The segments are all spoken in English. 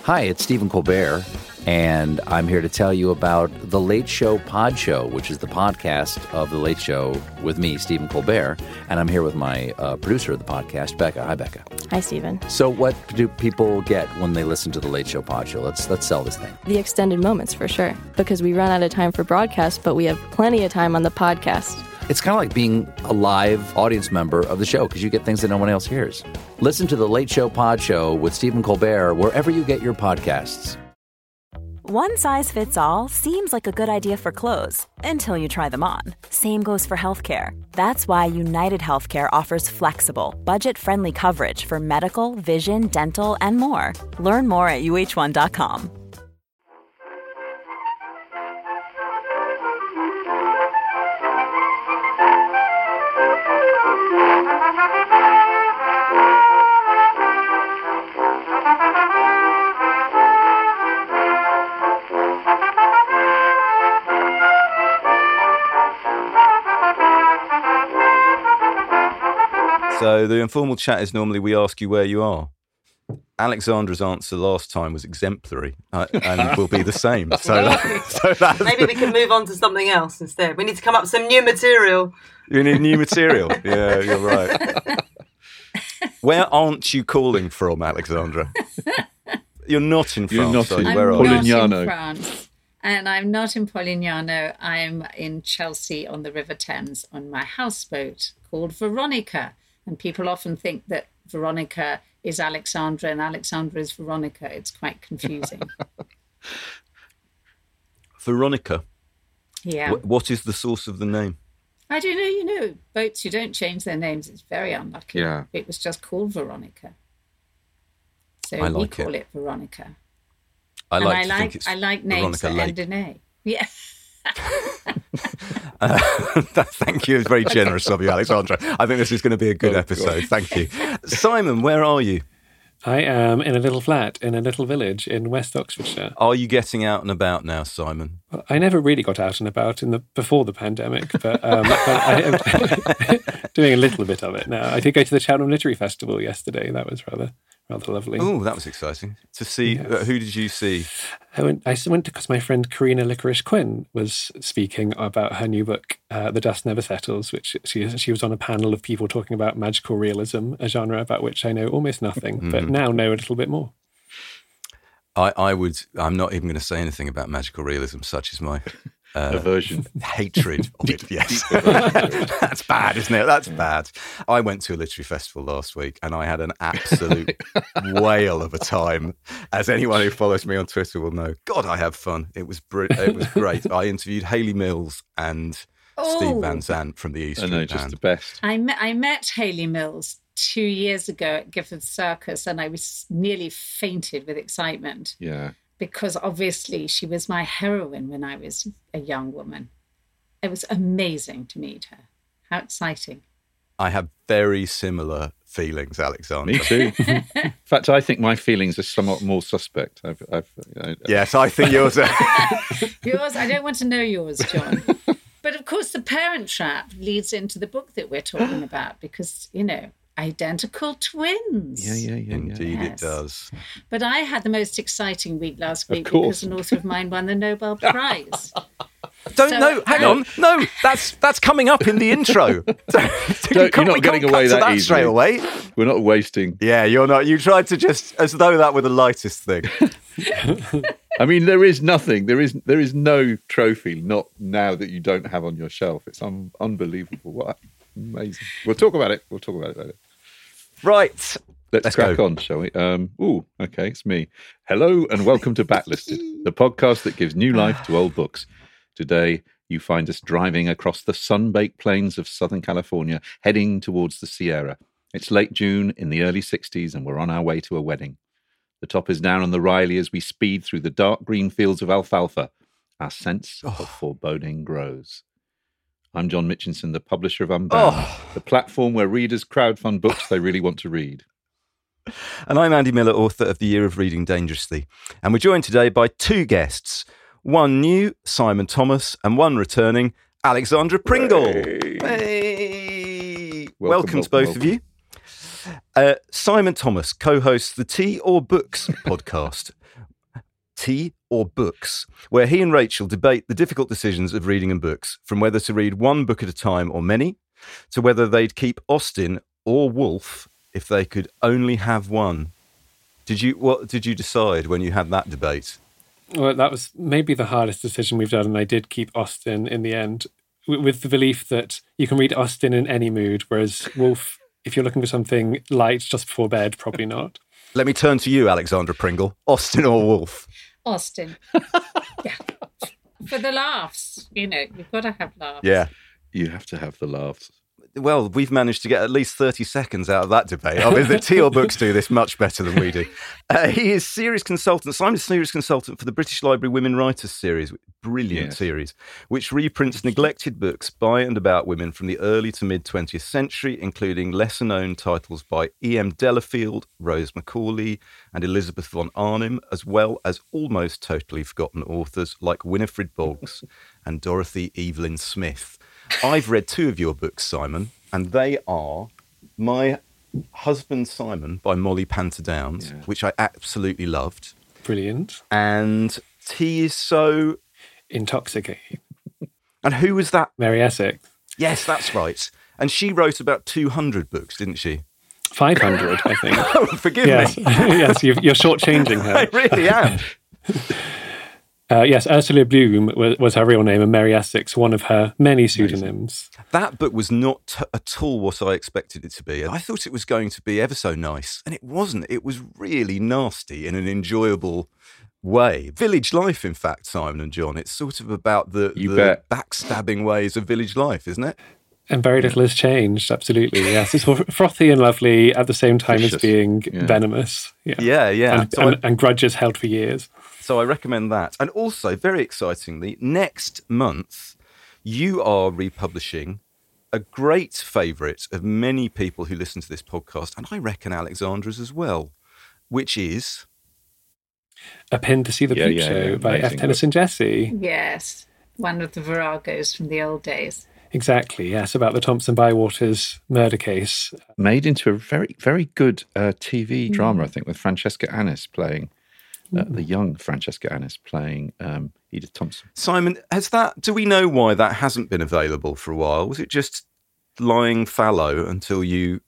Hi, it's Stephen Colbert, and I'm here to tell you about The Late Show Pod Show, which is the podcast of The Late Show with me, Stephen Colbert, and I'm here with my producer of the podcast, Becca. Hi, Becca. Hi, Stephen. So what do people get when they listen to The Late Show Pod Show? Let's sell this thing. The extended moments, for sure, because we run out of time for broadcast, but we have plenty of time on the podcast. It's kind of like being a live audience member of the show because you get things that no one else hears. Listen to The Late Show Pod Show with Stephen Colbert wherever you get your podcasts. One size fits all seems like a good idea for clothes until you try them on. Same goes for healthcare. That's why United Healthcare offers flexible, budget-friendly coverage for medical, vision, dental, and more. Learn more at uh1.com. So the informal chat is normally we ask you where you are. Alexandra's answer last time was exemplary and will be the same. So that's maybe we can move on to something else instead. We need to come up with some new material. You need new material. Yeah, you're right. Where aren't you calling from, Alexandra? You're not in France. I'm where not Polignano? in France. And I'm not in Polignano. I'm in Chelsea on the River Thames on my houseboat called Veronica. And people often think that Veronica is Alexandra and Alexandra is Veronica. It's quite confusing. Veronica? Yeah. What is the source of the name? I don't know. You know, boats who don't change their names, it's very unlucky. Yeah. It was just called Veronica. So I we like call it Veronica. I like names that end in A. Yeah. Thank you. It's very generous of you, Alexandra. I think this is going to be a good episode. Thank you. Simon, where are you? I am in a little flat in a little village in West Oxfordshire. Are you getting out and about now, Simon? Well, I never really got out and about before the pandemic, but I am doing a little bit of it now. I did go to the Cheltenham Literary Festival yesterday. That was rather lovely. Oh, that was exciting. To see, yes. Who did you see? I went because my friend Karina Licorice Quinn was speaking about her new book, The Dust Never Settles, which she was on a panel of people talking about magical realism, a genre about which I know almost nothing, but now know a little bit more. I'm not even going to say anything about magical realism, such as my aversion, hatred of it. Yes, that's bad, isn't it? That's bad. I went to a literary festival last week, and I had an absolute whale of a time. As anyone who follows me on Twitter will know, God, I have fun. It was great. I interviewed Hayley Mills and Steve Van Zandt from the East Street Band. Just the best. I met Hayley Mills 2 years ago at Gifford Circus, and I was nearly fainted with excitement. Yeah. Because obviously she was my heroine when I was a young woman. It was amazing to meet her. How exciting. I have very similar feelings, Alexander. Me too. In fact, I think my feelings are somewhat more suspect. Yes, I think yours are. Yours, I don't want to know yours, John. But of course, The Parent Trap leads into the book that we're talking about because, identical twins. Yeah. Indeed, yes. It does. But I had the most exciting week last week because an author of mine won the Nobel Prize. Hang on. No, that's coming up in the intro. You're not getting away that easily. Straight away. We're not wasting. Yeah, you're not. You tried to just, as though that were the lightest thing. I mean, there is nothing. There is no trophy, not now that you don't have on your shelf. It's unbelievable. What amazing. We'll talk about it later. Right. Let's crack on, shall we? Okay, it's me. Hello and welcome to Backlisted, the podcast that gives new life to old books. Today, you find us driving across the sun-baked plains of Southern California, heading towards the Sierra. It's late June in the early 60s, and we're on our way to a wedding. The top is down on the Riley as we speed through the dark green fields of alfalfa. Our sense of foreboding grows. I'm John Mitchinson, the publisher of Unbound, the platform where readers crowdfund books they really want to read. And I'm Andy Miller, author of The Year of Reading Dangerously. And we're joined today by two guests. One new, Simon Thomas, and one returning, Alexandra Pringle. Hey. Welcome to both of you. Simon Thomas co-hosts the Tea or Books podcast. Tea or Books, where he and Rachel debate the difficult decisions of reading and books, from whether to read one book at a time or many, to whether they'd keep Austen or Wolfe if they could only have one. What did you decide when you had that debate? Well, that was maybe the hardest decision we've done, and I did keep Austen in the end, with the belief that you can read Austen in any mood, whereas Wolfe, if you're looking for something light just before bed, probably not. Let me turn to you, Alexandra Pringle. Austen or Wolfe? Austen. Yeah. For the laughs, you've got to have laughs. Yeah. You have to have the laughs. Well, we've managed to get at least 30 seconds out of that debate. Obviously, Tea or Books do this much better than we do. He is series consultant. Simon's series consultant for the British Library Women Writers series. Brilliant series, which reprints neglected books by and about women from the early to mid-20th century, including lesser-known titles by E.M. Delafield, Rose Macaulay, and Elizabeth von Arnim, as well as almost totally forgotten authors like Winifred Boggs and Dorothy Evelyn Smith. I've read 2 of your books, Simon, and they are My Husband Simon by Molly Panter Downs, which I absolutely loved. Brilliant. And Tea is So Intoxicating. And who was that? Mary Essex. Yes, that's right. And she wrote about 200 books, didn't she? 500, I think. Oh, forgive me. Yes, you're shortchanging her. I really am. Yes, Ursula Bloom was her real name, and Mary Essex, one of her many pseudonyms. That book was not at all what I expected it to be. I thought it was going to be ever so nice, and it wasn't. It was really nasty in an enjoyable way. Village life, in fact, Simon and John. It's sort of about the backstabbing ways of village life, isn't it? And very little has changed, absolutely. Yes, it's frothy and lovely at the same time as being venomous. Yeah. And grudges held for years. So I recommend that. And also, very excitingly, next month, you are republishing a great favourite of many people who listen to this podcast, and I reckon Alexandra's as well, which is A Pin to See the Peep Show by F. Tennyson Jesse. Yes, one of the Viragos from the old days. Exactly, yes, about the Thompson Bywaters murder case. Made into a very, very good TV drama, I think, with Francesca Annis playing, the young Francesca Annis playing Edith Thompson. Simon, do we know why that hasn't been available for a while? Was it just lying fallow until you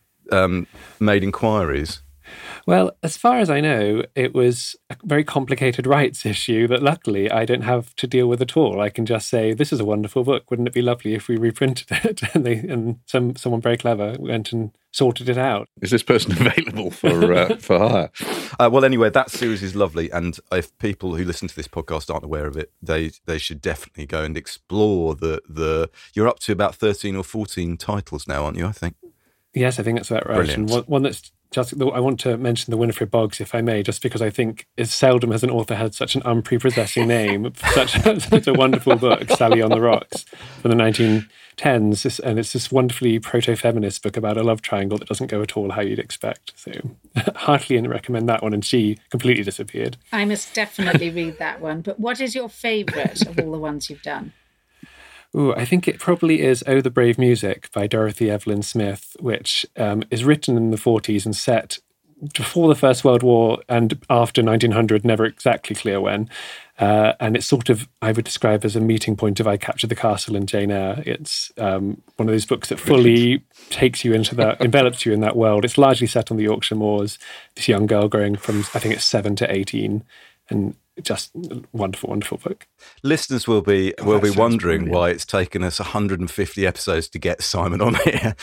made inquiries? Well, as far as I know, it was a very complicated rights issue that luckily I don't have to deal with at all. I can just say, this is a wonderful book. Wouldn't it be lovely if we reprinted it? And someone very clever went and sorted it out. Is this person available for hire? Well, anyway, that series is lovely. And if people who listen to this podcast aren't aware of it, they should definitely go and explore you're up to about 13 or 14 titles now, aren't you, I think? Yes, I think that's about right. Brilliant. And one that's I want to mention the Winifred Boggs, if I may, just because I think it's seldom has an author had such an unprepossessing name, such a wonderful book, Sally on the Rocks, from the 1910s. And it's this wonderfully proto-feminist book about a love triangle that doesn't go at all how you'd expect. So heartily recommend that one. And she completely disappeared. I must definitely read that one. But what is your favourite of all the ones you've done? Ooh, I think it probably is Oh, the Brave Music by Dorothy Evelyn Smith, which is written in the 40s and set before the First World War and after 1900, never exactly clear when. And it's sort of, I would describe as a meeting point of I Captured the Castle and Jane Eyre. It's one of those books that fully takes you into that, envelops you in that world. It's largely set on the Yorkshire moors, this young girl growing from, I think it's 7 to 18, and just a wonderful, wonderful book. Listeners will be wondering why it's taken us 150 episodes to get Simon on here.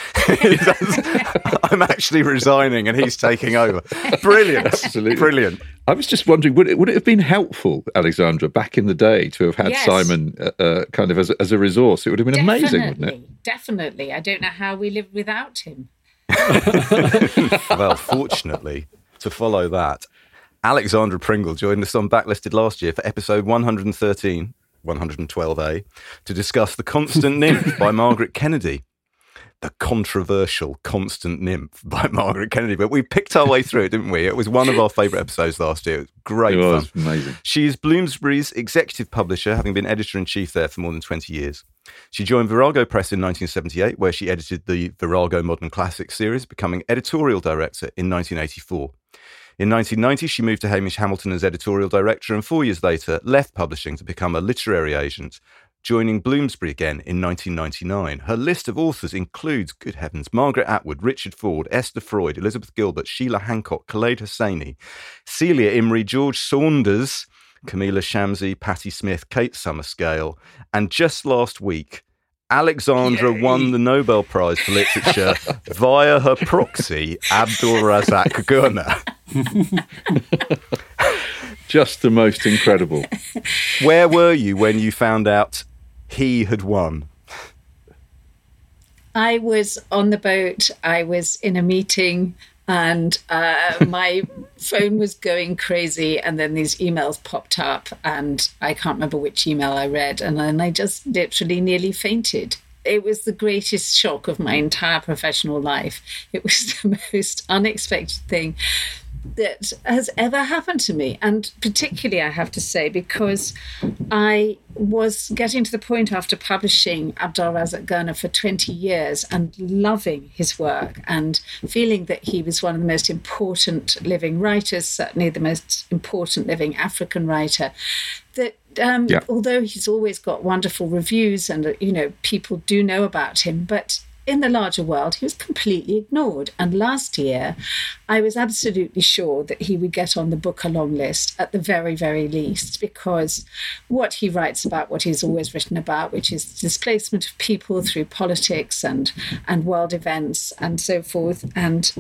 I'm actually resigning and he's taking over. Brilliant. Absolutely. Brilliant. I was just wondering, would it have been helpful, Alexandra, back in the day to have had Simon kind of as a resource? It would have been amazing, wouldn't it? Definitely. I don't know how we lived without him. Well, fortunately, to follow that, Alexandra Pringle joined us on Backlisted last year for episode 113, 112A, to discuss The Constant Nymph by Margaret Kennedy. The Controversial Constant Nymph by Margaret Kennedy. But we picked our way through it, didn't we? It was one of our favourite episodes last year. It was great fun. It was amazing. She is Bloomsbury's executive publisher, having been editor-in-chief there for more than 20 years. She joined Virago Press in 1978, where she edited the Virago Modern Classics series, becoming editorial director in 1984. In 1990, she moved to Hamish Hamilton as editorial director, and 4 years later left publishing to become a literary agent, joining Bloomsbury again in 1999. Her list of authors includes, good heavens, Margaret Atwood, Richard Ford, Esther Freud, Elizabeth Gilbert, Sheila Hancock, Khaled Hosseini, Celia Imrie, George Saunders, Camilla Shamsi, Patti Smith, Kate Summerscale, and just last week, Alexandra won the Nobel Prize for Literature via her proxy, Abdul Razak Gurna. Just the most incredible. Where were you when you found out he had won? I was on the boat. I was in a meeting, and my phone was going crazy. And then these emails popped up, and I can't remember which email I read. And then I just literally nearly fainted. It was the greatest shock of my entire professional life. It was the most unexpected thing that has ever happened to me. And particularly, I have to say, because I was getting to the point after publishing Abdul Razak Gurna for 20 years and loving his work and feeling that he was one of the most important living writers, certainly the most important living African writer, that although he's always got wonderful reviews and, people do know about him, but in the larger world, he was completely ignored. And last year, I was absolutely sure that he would get on the Booker long list at the very, very least, because what he writes about, what he's always written about, which is the displacement of people through politics and world events and so forth, and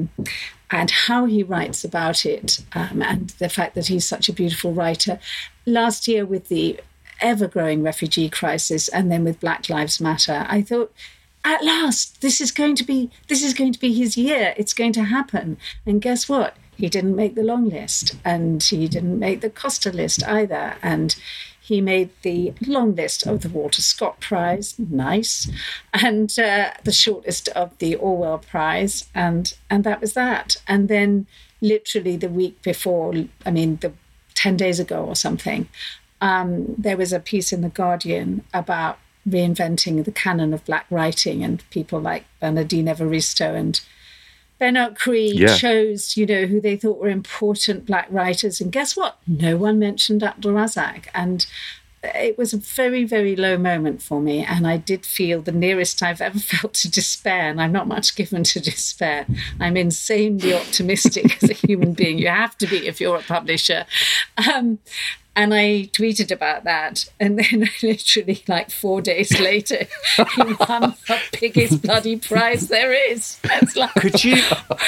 how he writes about it, and the fact that he's such a beautiful writer. Last year, with the ever-growing refugee crisis, and then with Black Lives Matter, I thought, at last, this is going to be his year. It's going to happen. And guess what? He didn't make the long list, and he didn't make the Costa list either. And he made the long list of the Walter Scott Prize, nice, and the short list of the Orwell Prize, and that was that. And then, literally the week before, 10 days ago or something, there was a piece in The Guardian about reinventing the canon of Black writing, and people like Bernardine Evaristo and Benoit Cree chose, who they thought were important Black writers. And guess what? No one mentioned Abdul Razak. And it was a very, very low moment for me. And I did feel the nearest I've ever felt to despair. And I'm not much given to despair. I'm insanely optimistic as a human being. You have to be if you're a publisher. And I tweeted about that. And then literally 4 days later, he won the biggest bloody prize there is. It's like... Could you,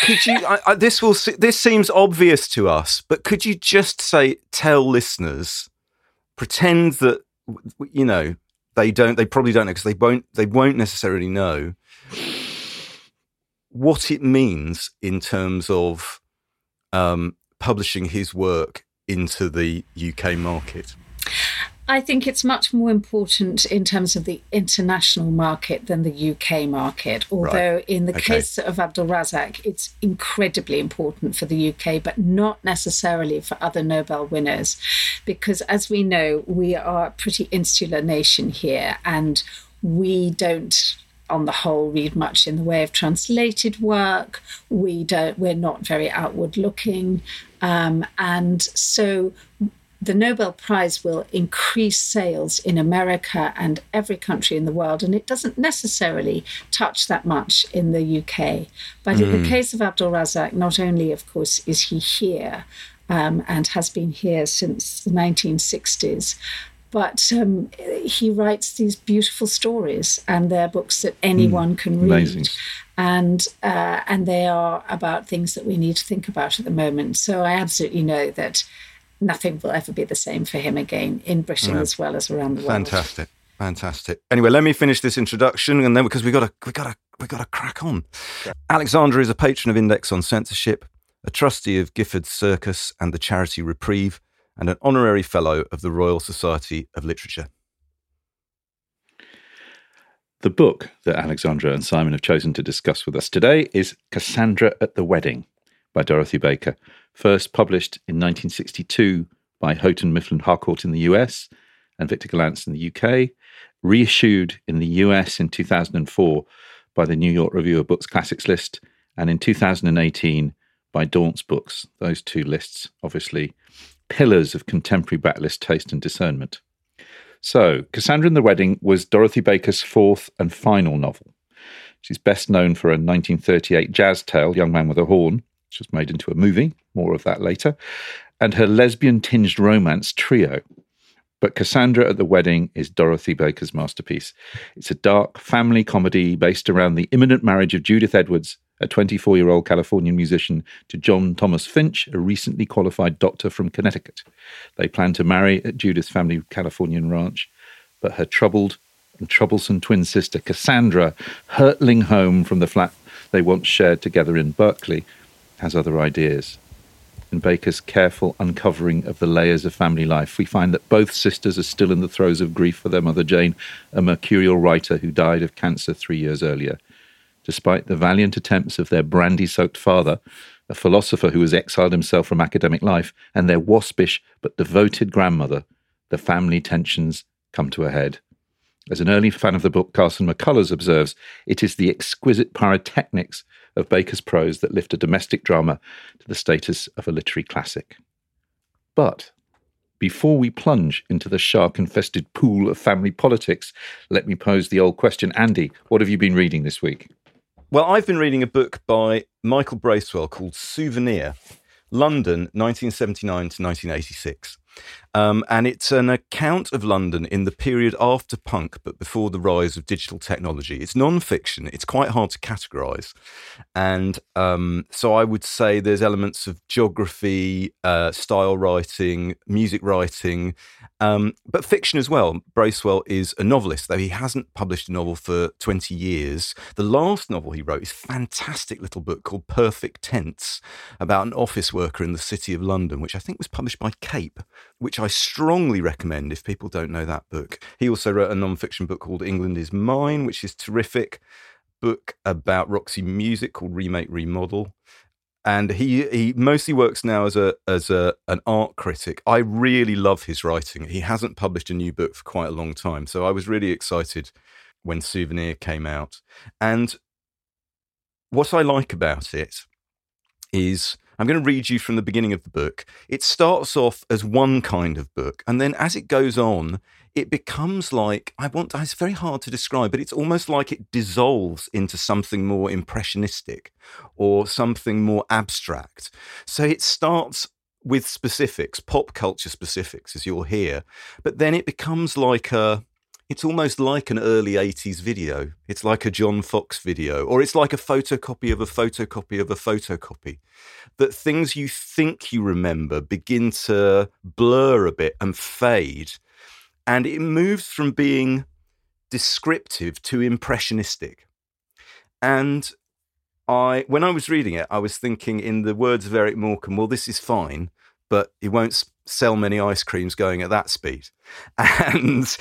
this seems obvious to us, but could you just tell listeners, pretend that, they probably don't know, because they won't necessarily know what it means in terms of publishing his work into the UK market? I think it's much more important in terms of the international market than the UK market, although in the case of Abdul Razak, it's incredibly important for the UK, but not necessarily for other Nobel winners, because as we know, we are a pretty insular nation here, and we don't, on the whole, read much in the way of translated work. We're not very outward looking. And so the Nobel Prize will increase sales in America and every country in the world, and it doesn't necessarily touch that much in the UK. But in the case of Abdul Razak, not only, of course, is he here and has been here since the 1960s, but he writes these beautiful stories, and they're books that anyone can read. Amazing. And they are about things that we need to think about at the moment. So I absolutely know that nothing will ever be the same for him again in Britain as well as around the world. Fantastic. Anyway, let me finish this introduction, and then because we got to crack on. Yeah. Alexandra is a patron of Index on Censorship, a trustee of Gifford Circus and the charity Reprieve, and an honorary fellow of the Royal Society of Literature. The book that Alexandra and Simon have chosen to discuss with us today is Cassandra at the Wedding by Dorothy Baker, first published in 1962 by Houghton Mifflin Harcourt in the US and Victor Gollancz in the UK, reissued in the US in 2004 by the New York Review of Books Classics list, and in 2018 by Daunt's Books. Those two lists, obviously, pillars of contemporary backlist taste and discernment. So, Cassandra and the Wedding was Dorothy Baker's fourth and final novel. She's best known for a 1938 jazz tale, Young Man with a Horn, which was made into a movie, more of that later, and her lesbian-tinged romance Trio. But Cassandra at the Wedding is Dorothy Baker's masterpiece. It's a dark family comedy based around the imminent marriage of Judith Edwards, a 24-year-old Californian musician, to John Thomas Finch, a recently qualified doctor from Connecticut. They plan to marry at Judith's family Californian ranch, but her troubled and troublesome twin sister Cassandra, hurtling home from the flat they once shared together in Berkeley, has other ideas. In Baker's careful uncovering of the layers of family life, we find that both sisters are still in the throes of grief for their mother Jane, a mercurial writer who died of cancer 3 years earlier. Despite the valiant attempts of their brandy-soaked father, a philosopher who has exiled himself from academic life, and their waspish but devoted grandmother, the family tensions come to a head. As an early fan of the book, Carson McCullers observes, it is the exquisite pyrotechnics of Baker's prose that lift a domestic drama to the status of a literary classic. But before we plunge into the shark-infested pool of family politics, let me pose the old question. Andy, what have you been reading this week? Well, I've been reading a book by Michael Bracewell called Souvenir, London, 1979 to 1986. And it's an account of London in the period after punk, but before the rise of digital technology. It's non-fiction. It's quite hard to categorise. And so I would say there's elements of geography, style writing, music writing, but fiction as well. Bracewell is a novelist, though he hasn't published a novel for 20 years. The last novel he wrote is a fantastic little book called Perfect Tense, about an office worker in the city of London, which I think was published by Cape, which I strongly recommend if people don't know that book. He also wrote a non-fiction book called England is Mine, which is terrific. Book about Roxy Music called Remake Remodel. And he mostly works now as an art critic. I really love his writing. He hasn't published a new book for quite a long time. So I was really excited when Souvenir came out. And what I like about it is, I'm going to read you from the beginning of the book. It starts off as one kind of book, and then as it goes on, it becomes like, it's very hard to describe, but it's almost like it dissolves into something more impressionistic or something more abstract. So it starts with specifics, pop culture specifics, as you'll hear, but then it becomes like it's almost like an early 80s video. It's like a John Fox video, or it's like a photocopy of a photocopy of a photocopy. That things you think you remember begin to blur a bit and fade. And it moves from being descriptive to impressionistic. And when I was reading it, I was thinking, in the words of Eric Morecambe, well, this is fine, but it won't sell many ice creams going at that speed. And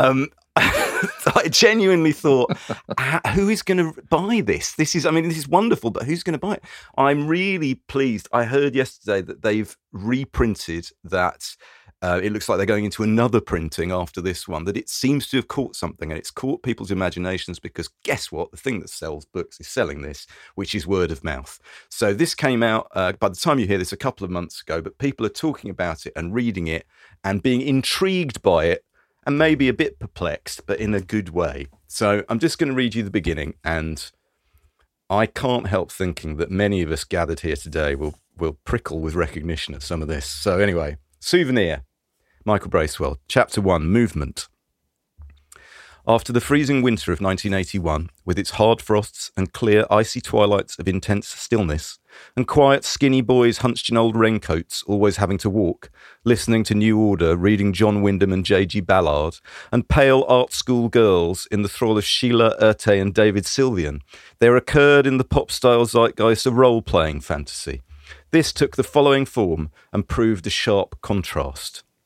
I genuinely thought, who is going to buy this? This is wonderful, but who's going to buy it? I'm really pleased. I heard yesterday that they've reprinted that. It looks like they're going into another printing after this one, that it seems to have caught something, and it's caught people's imaginations because guess what? The thing that sells books is selling this, which is word of mouth. So this came out, by the time you hear this, a couple of months ago, but people are talking about it and reading it and being intrigued by it and maybe a bit perplexed, but in a good way. So I'm just going to read you the beginning, and I can't help thinking that many of us gathered here today will prickle with recognition of some of this. So anyway, Souvenir. Michael Bracewell, Chapter 1, Movement. After the freezing winter of 1981, with its hard frosts and clear, icy twilights of intense stillness, and quiet, skinny boys hunched in old raincoats, always having to walk, listening to New Order, reading John Wyndham and J.G. Ballard, and pale art school girls in the thrall of Sheila Urte and David Sylvian, there occurred in the pop-style zeitgeist a role-playing fantasy. This took the following form and proved a sharp contrast.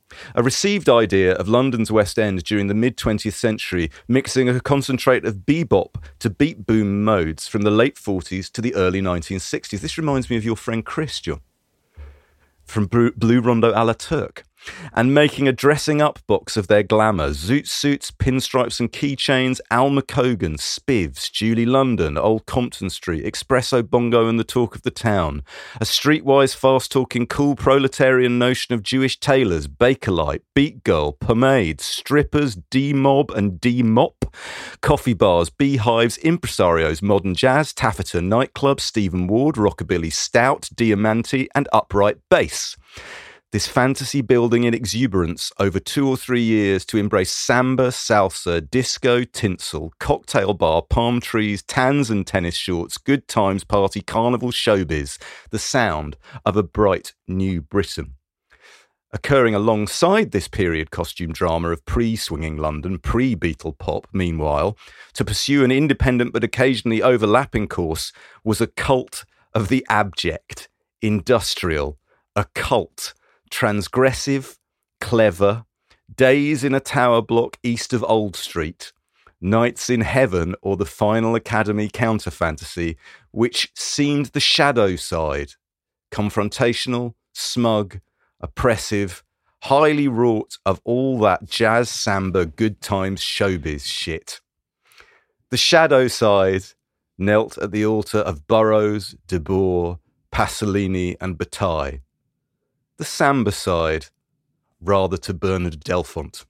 A received idea of London's West End during the mid-20th century, mixing a concentrate of bebop to beat boom modes from the late 40s to the early 1960s. This reminds me of your friend Chris, John, from Blue Rondo à la Turque. And making a dressing-up box of their glamour, zoot suits, pinstripes and keychains, Al McCogan, Spivs, Julie London, Old Compton Street, Espresso Bongo and the talk of the town, a streetwise, fast-talking, cool proletarian notion of Jewish tailors, Bakelite, Beat Girl, pomade, strippers, D-mob and D-mop, coffee bars, beehives, impresarios, modern jazz, taffeta, nightclubs, Stephen Ward, rockabilly, stout, diamante and upright bass. This fantasy building in exuberance over 2 or 3 years to embrace samba, salsa, disco, tinsel, cocktail bar, palm trees, tans and tennis shorts, good times, party, carnival, showbiz, the sound of a bright new Britain. Occurring alongside this period costume drama of pre-swinging London, pre-Beatle pop, meanwhile, to pursue an independent but occasionally overlapping course was a cult of the abject, industrial, occult, transgressive, clever, days in a tower block east of Old Street, nights in heaven or the final Academy counter-fantasy, which seemed the shadow side, confrontational, smug, oppressive, highly wrought of all that jazz, samba, good times, showbiz shit. The shadow side knelt at the altar of Burroughs, De Boer, Pasolini and Bataille. The samba side, rather to Bernard Delfont.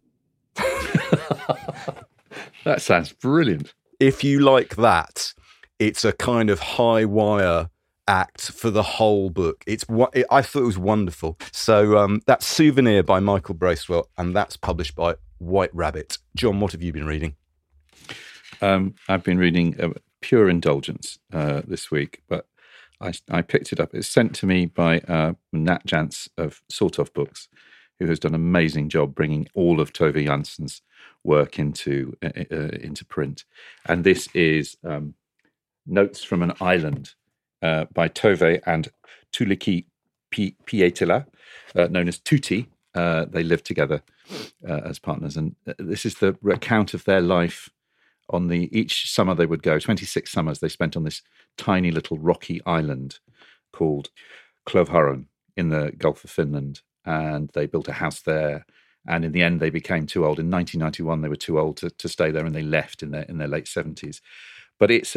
That sounds brilliant. If you like that, it's a kind of high wire act for the whole book. I thought it was wonderful. So that's Souvenir by Michael Bracewell, and that's published by White Rabbit. John, what have you been reading? I've been reading Pure Indulgence this week, but I picked it up. It's sent to me by Nat Jantz of Sort of Books, who has done an amazing job bringing all of Tove Jansson's work into print. And this is Notes from an Island by Tove and Tuliki Pietila, known as Tutti. They live together as partners. And this is the account of their life on each summer they would go, 26 summers they spent on this tiny little rocky island called Klovharon in the Gulf of Finland. And they built a house there. And in the end, they became too old. In 1991, they were too old to stay there, and they left in their late 70s. But it's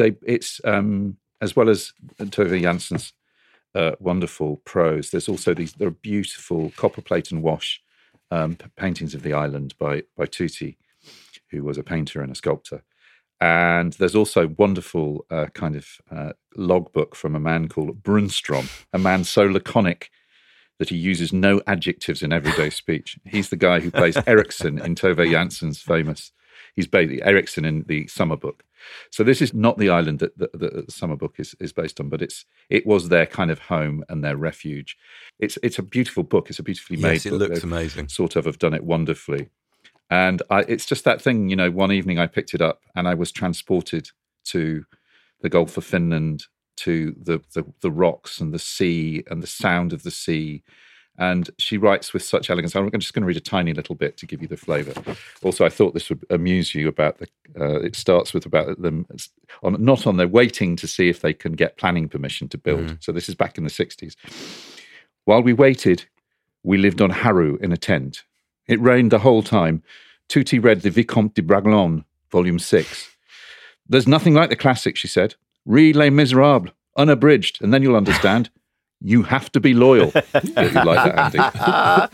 as well as Tove Jansson's wonderful prose, there are beautiful copperplate and wash paintings of the island by Tutti, who was a painter and a sculptor. And there's also wonderful kind of logbook from a man called Brunstrom, a man so laconic that he uses no adjectives in everyday speech. He's the guy who plays Eriksson in Tove Jansson's famous. He's basically Eriksson in the Summer Book. So this is not the island that the Summer Book is based on, but it was their kind of home and their refuge. It's a beautiful book. It's a beautifully made book. Yes, it looks amazing. Sort of have done it wonderfully. And it's just that thing, one evening I picked it up and I was transported to the Gulf of Finland, to the rocks and the sea and the sound of the sea. And she writes with such elegance. I'm just going to read a tiny little bit to give you the flavour. Also, I thought this would amuse you about it starts with about them not on their waiting to see if they can get planning permission to build. Mm. So this is back in the 60s. While we waited, we lived on Haru in a tent. It rained the whole time. Tutti read the Vicomte de Bragelonne, Volume 6. There's nothing like the classics, she said. Read Les Miserables, unabridged, and then you'll understand. You have to be loyal. If you like that,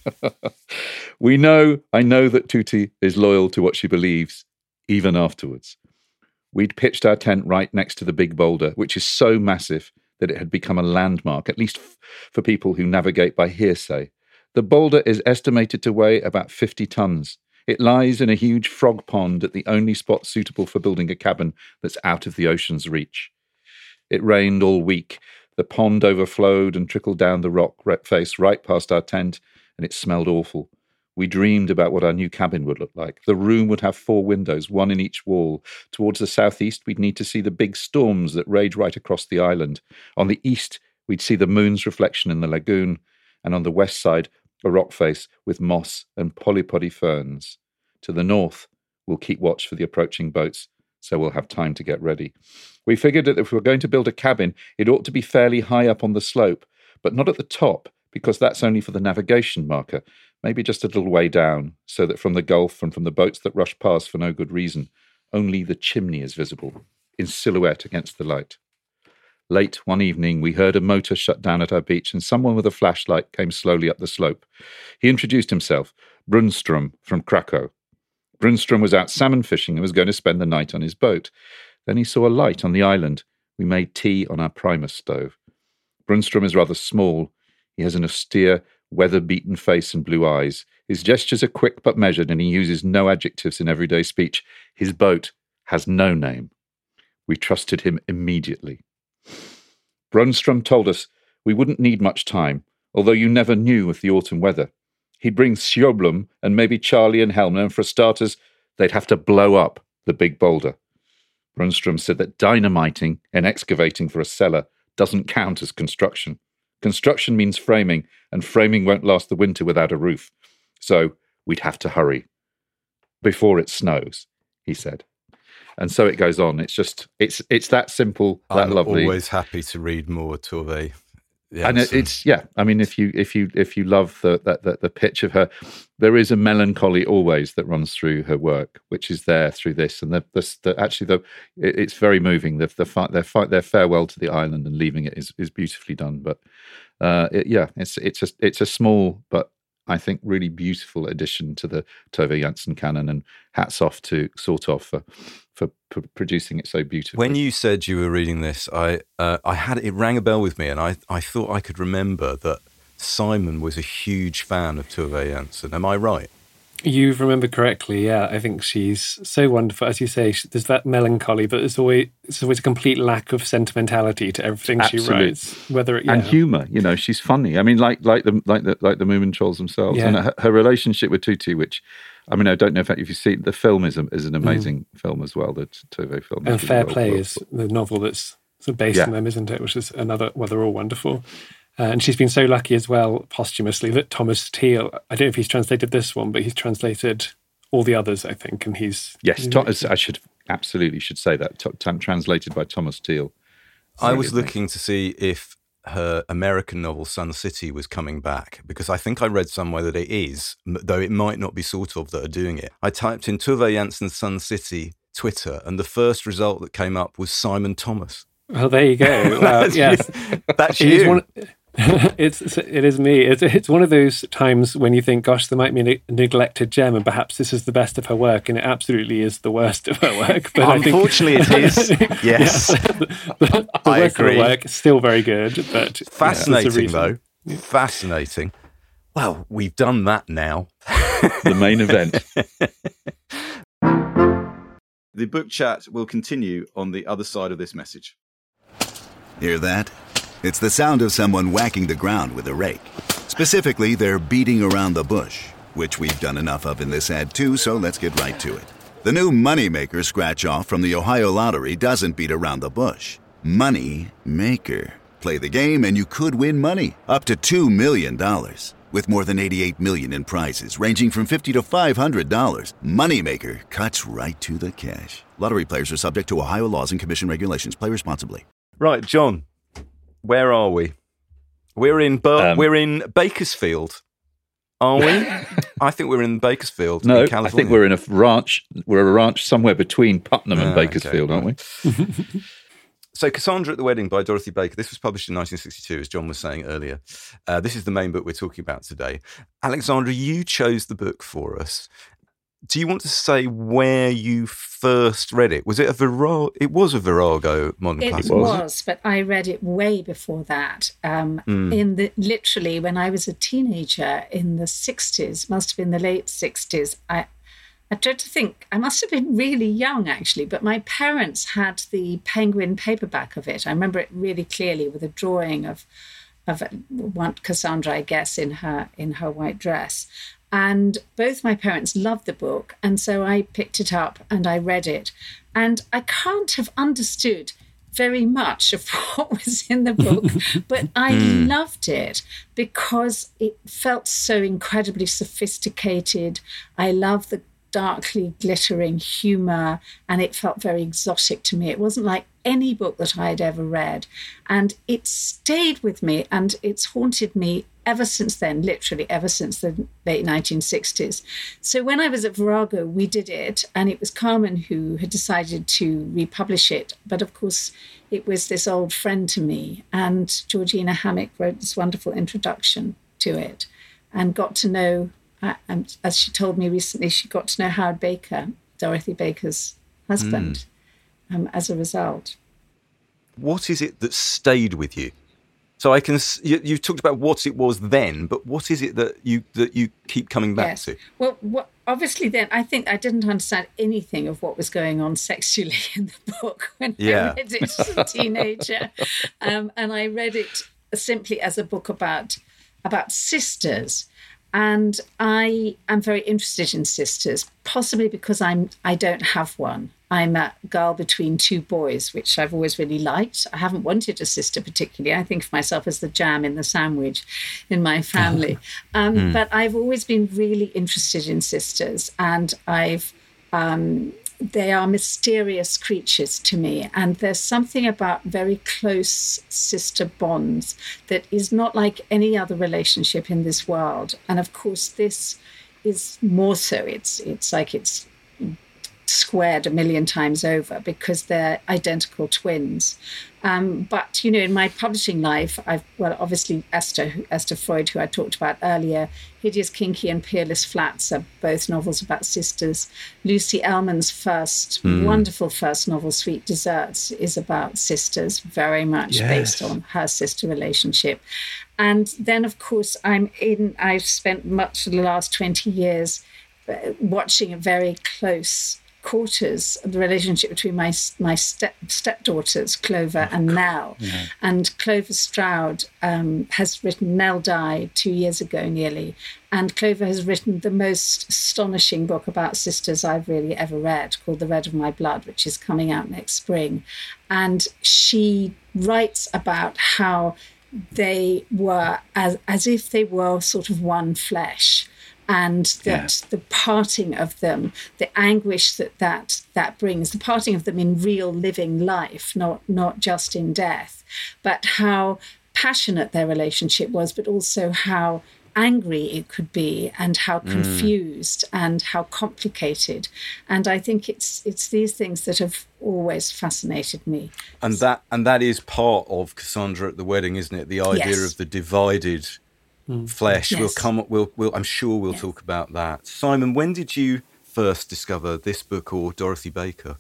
Andy. I know that Tutti is loyal to what she believes, even afterwards. We'd pitched our tent right next to the big boulder, which is so massive that it had become a landmark, at least for people who navigate by hearsay. The boulder is estimated to weigh about 50 tons. It lies in a huge frog pond at the only spot suitable for building a cabin that's out of the ocean's reach. It rained all week. The pond overflowed and trickled down the rock face right past our tent, and it smelled awful. We dreamed about what our new cabin would look like. The room would have 4 windows, 1 in each wall. Towards the southeast, we'd need to see the big storms that rage right across the island. On the east, we'd see the moon's reflection in the lagoon, and on the west side, a rock face with moss and polypody ferns. To the north, we'll keep watch for the approaching boats, so we'll have time to get ready. We figured that if we were going to build a cabin, it ought to be fairly high up on the slope, but not at the top, because that's only for the navigation marker, maybe just a little way down, so that from the Gulf and from the boats that rush past for no good reason, only the chimney is visible, in silhouette against the light. Late one evening, we heard a motor shut down at our beach, and someone with a flashlight came slowly up the slope. He introduced himself, Brunstrom from Krakow. Brunstrom was out salmon fishing and was going to spend the night on his boat. Then he saw a light on the island. We made tea on our Primus stove. Brunstrom is rather small. He has an austere, weather-beaten face and blue eyes. His gestures are quick but measured, and he uses no adjectives in everyday speech. His boat has no name. We trusted him immediately. Brunstrom told us we wouldn't need much time, although you never knew with the autumn weather. He'd bring Sjöblom and maybe Charlie and Helmer, and for starters, they'd have to blow up the big boulder. Brunstrom said that dynamiting and excavating for a cellar doesn't count as construction. Construction means framing, and framing won't last the winter without a roof. So we'd have to hurry. Before it snows, he said. And so it goes on. It's just, it's that simple, that lovely. I'm always happy to read more Tove. And it's I mean, if you love the pitch of her, there is a melancholy always that runs through her work, which is there through this, and it's very moving. Their farewell to the island and leaving it is beautifully done. But it's a small but I think really beautiful addition to the Tove Jansson canon, and hats off to Sortov for producing it so beautifully. When you said you were reading this, I had it rang a bell with me, and I thought I could remember that Simon was a huge fan of Tove Jansson. Am I right? You remember correctly, yeah. I think she's so wonderful. As you say, there's that melancholy, but it's always a complete lack of sentimentality to everything she writes. And humour, she's funny. I mean, like the Moomin Trolls themselves, and her relationship with Tutu, which, I mean, I don't know if you've seen the film is an amazing film as well. The Tove film, and Fair Play is the novel that's based on them, isn't it? Which is another. Well, they're all wonderful. And she's been so lucky as well, posthumously, that Thomas Teal, I don't know if he's translated this one, but he's translated all the others, I think, and he's... Yes, I should say that, translated by Thomas Teal. I was looking to see if her American novel, Sun City, was coming back, because I think I read somewhere that it is, though it might not be Sortov that are doing it. I typed in Tove Jansson Sun City Twitter, and the first result that came up was Simon Thomas. Well, there you go. Yes. That's you. It is me. It's one of those times when you think, gosh, there might be a neglected gem, and perhaps this is the best of her work, and it absolutely is the worst of her work. But unfortunately, it is. Yes, the rest of her work is still very good. But fascinating, though. Fascinating. Well, we've done that now. The main event. The book chat will continue on the other side of this message. Hear that? It's the sound of someone whacking the ground with a rake. Specifically, they're beating around the bush, which we've done enough of in this ad too, so let's get right to it. The new Moneymaker scratch-off from the Ohio Lottery doesn't beat around the bush. Money Maker. Play the game and you could win money, up to $2 million. With more than $88 million in prizes, ranging from $50 to $500, Moneymaker cuts right to the cash. Lottery players are subject to Ohio laws and commission regulations. Play responsibly. Right, John. Where are we? We're in Bakersfield, are we? I think we're in Bakersfield. No, in California. I think we're in a ranch. We're a ranch somewhere between Putnam and Bakersfield, aren't we? So, Cassandra at the Wedding by Dorothy Baker. This was published in 1962, as John was saying earlier. This is the main book we're talking about today. Alexandra, you chose the book for us. Do you want to say where you first read it? Was it a Virago? It was a Virago modern classic. It was, but I read it way before that. Literally, when I was a teenager in the 60s, must have been the late 60s, I tried to think, I must have been really young, actually, but my parents had the Penguin paperback of it. I remember it really clearly with a drawing of Cassandra, I guess, in her white dress. And both my parents loved the book, and so I picked it up and I read it. And I can't have understood very much of what was in the book, but I loved it because it felt so incredibly sophisticated. I love the darkly glittering humor, and it felt very exotic to me. It wasn't like any book that I had ever read, and it stayed with me, and it's haunted me ever since then, literally ever since the late 1960s. So when I was at Virago, we did it, and it was Carmen who had decided to republish it. But of course, it was this old friend to me, and Georgina Hammack wrote this wonderful introduction to it and got to know, and as she told me recently, she got to know Howard Baker, Dorothy Baker's husband, as a result. What is it that stayed with you? So you talked about what it was then, but what is it that you keep coming back to? Well, obviously then I think I didn't understand anything of what was going on sexually in the book when I read it as a teenager. And I read it simply as a book about sisters. And I am very interested in sisters, possibly because I don't have one. I'm a girl between two boys, which I've always really liked. I haven't wanted a sister particularly. I think of myself as the jam in the sandwich in my family. But I've always been really interested in sisters, and they are mysterious creatures to me. And there's something about very close sister bonds that is not like any other relationship in this world. And of course, this is more so. It's like it's squared a million times over because they're identical twins. But, in my publishing life, obviously Esther Freud, who I talked about earlier, Hideous, Kinky and Peerless Flats are both novels about sisters. Lucy Ellmann's wonderful first novel, Sweet Desserts, is about sisters, very much based on her sister relationship. And then, of course, I've spent much of the last 20 years watching a very close quarters the relationship between my stepdaughters, Clover and Nell. And Clover Stroud has written, Nell died 2 years ago nearly, and Clover has written the most astonishing book about sisters I've really ever read, called The Red of My Blood, which is coming out next spring. And she writes about how they were as if they were sort of one flesh, and that the parting of them, the anguish that brings, the parting of them in real living life, not just in death, but how passionate their relationship was, but also how angry it could be, and how confused and how complicated. And I think it's these things that have always fascinated me. And that is part of Cassandra at the Wedding, isn't it? The idea of the divided flesh. Yes. I'm sure we'll talk about that. Simon, when did you first discover this book or Dorothy Baker?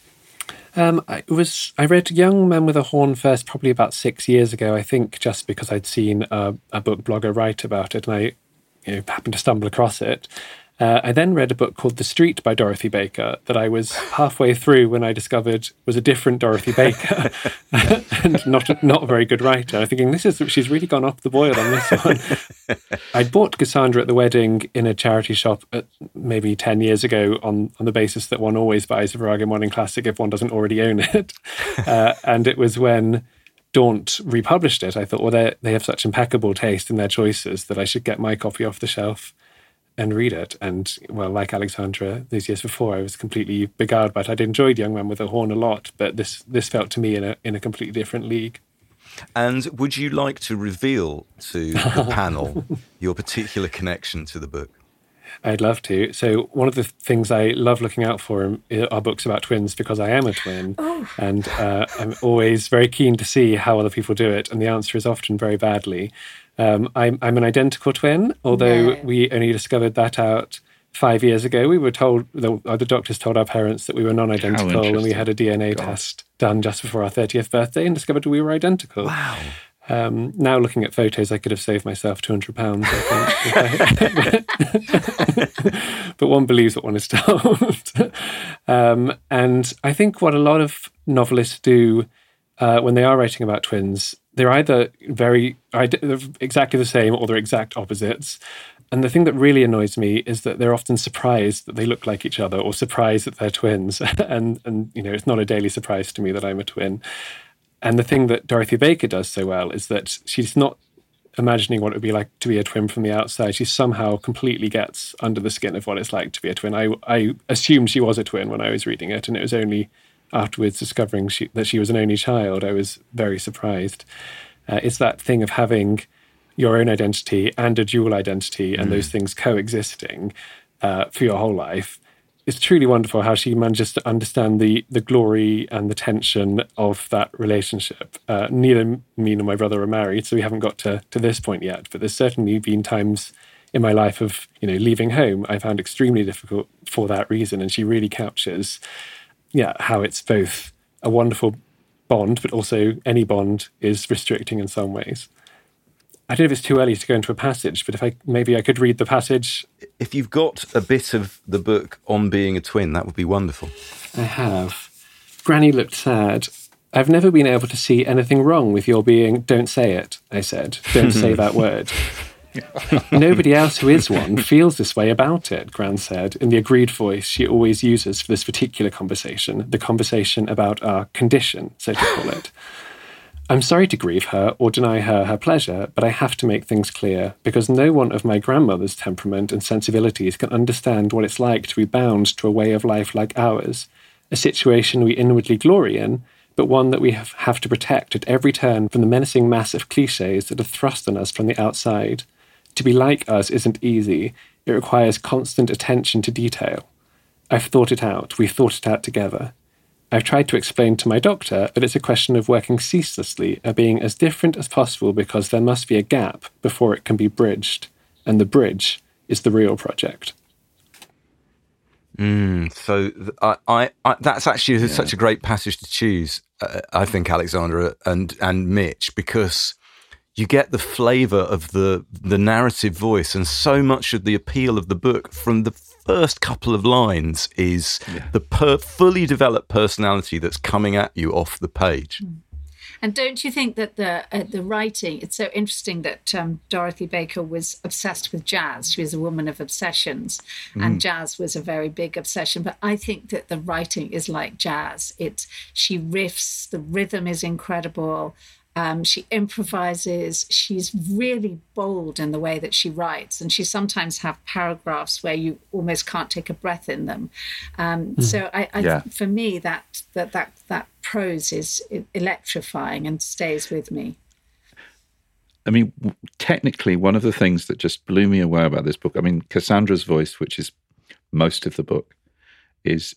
I read Young Men with a Horn first, probably about 6 years ago. I think just because I'd seen a book blogger write about it, and I happened to stumble across it. I then read a book called The Street by Dorothy Baker that I was halfway through when I discovered was a different Dorothy Baker and not a very good writer. I'm thinking, she's really gone off the boil on this one. I bought Cassandra at the Wedding in a charity shop maybe 10 years ago on the basis that one always buys a Virago Morning Classic if one doesn't already own it. And it was when Daunt republished it, I thought, well, they have such impeccable taste in their choices that I should get my copy off the shelf and read it. And, well, like Alexandra, these years before, I was completely beguiled by it. I'd enjoyed Young Men with a Horn a lot, but this felt to me in a completely different league. And would you like to reveal to the panel your particular connection to the book? I'd love to. So one of the things I love looking out for are books about twins, because I am a twin. And I'm always very keen to see how other people do it. And the answer is often very badly. I'm an identical twin, although we only discovered that out 5 years ago. We were told, the doctors told our parents that we were non-identical, and we had a DNA test done just before our 30th birthday and discovered we were identical. Wow. Now looking at photos, I could have saved myself £200, I think. But one believes what one is told. And I think what a lot of novelists do when they are writing about twins, they're either exactly the same or they're exact opposites. And the thing that really annoys me is that they're often surprised that they look like each other, or surprised that they're twins. And it's not a daily surprise to me that I'm a twin. And the thing that Dorothy Baker does so well is that she's not imagining what it would be like to be a twin from the outside. She somehow completely gets under the skin of what it's like to be a twin. I assumed she was a twin when I was reading it, and it was only afterwards discovering that she was an only child I was very surprised. It's that thing of having your own identity and a dual identity and those things coexisting for your whole life. It's truly wonderful how she manages to understand the glory and the tension of that relationship. Neither me nor my brother are married, so we haven't got to this point yet. But there's certainly been times in my life of, leaving home I found extremely difficult for that reason. And she really captures, how it's both a wonderful bond, but also any bond is restricting in some ways. I don't know if it's too early to go into a passage, but maybe I could read the passage. If you've got a bit of the book on being a twin, that would be wonderful. I have. Granny looked sad. I've never been able to see anything wrong with your being... Don't say it, I said. Don't say that word. Nobody else who is one feels this way about it, Gran said, in the agreed voice she always uses for this particular conversation, the conversation about our condition, so to call it. I'm sorry to grieve her or deny her her pleasure, but I have to make things clear, because no one of my grandmother's temperament and sensibilities can understand what it's like to be bound to a way of life like ours, a situation we inwardly glory in, but one that we have to protect at every turn from the menacing mass of cliches that are thrust on us from the outside. To be like us isn't easy. It requires constant attention to detail. I've thought it out. We've thought it out together. I've tried to explain to my doctor that it's a question of working ceaselessly at being as different as possible, because there must be a gap before it can be bridged. And the bridge is the real project. So that's actually such a great passage to choose, I think, Alexandra and Mitch, because you get the flavour of the narrative voice, and so much of the appeal of the book from the first couple of lines is the fully developed personality that's coming at you off the page. And don't you think that the writing, it's so interesting that Dorothy Baker was obsessed with jazz. She was a woman of obsessions, and jazz was a very big obsession. But I think that the writing is like jazz. She riffs, the rhythm is incredible. She improvises. She's really bold in the way that she writes, and she sometimes have paragraphs where you almost can't take a breath in them. So for me, that prose is electrifying and stays with me. I mean, technically, one of the things that just blew me away about this book, I mean, Cassandra's voice, which is most of the book, is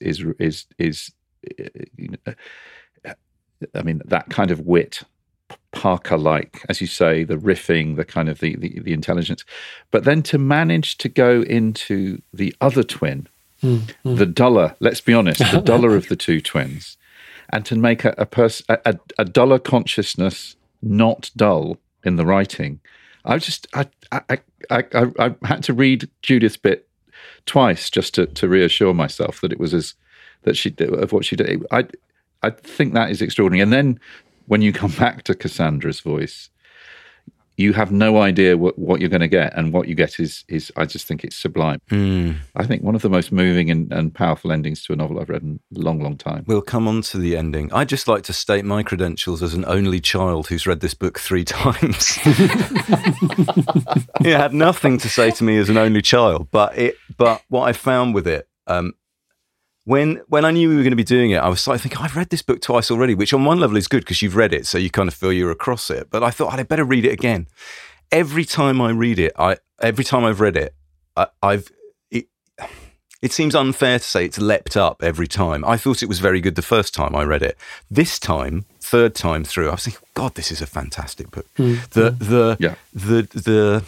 I mean, that kind of wit. Parker-like, as you say, the riffing, the kind of the intelligence, but then to manage to go into the other twin, the duller. Let's be honest, the duller of the two twins, and to make a duller consciousness not dull in the writing. I had to read Judith's bit twice just to reassure myself that it was that she did of what she did. I think that is extraordinary, and then. When you come back to Cassandra's voice, you have no idea what you're going to get, and what you get is I just think it's sublime. I think one of the most moving and powerful endings to a novel I've read in a long, long time. We'll come on to the ending. I'd just like to state my credentials as an only child who's read this book 3 times. It had nothing to say to me as an only child, but what I found with it, When I knew we were going to be doing it, I was like thinking, I've read this book twice already, which on one level is good because you've read it, so you kind of feel you're across it. But I thought I'd better read it again. Every time I read it, every time I've read it, it seems unfair to say it's leapt up every time. I thought it was very good the first time I read it. This time, third time through, I was thinking, God, this is a fantastic book. The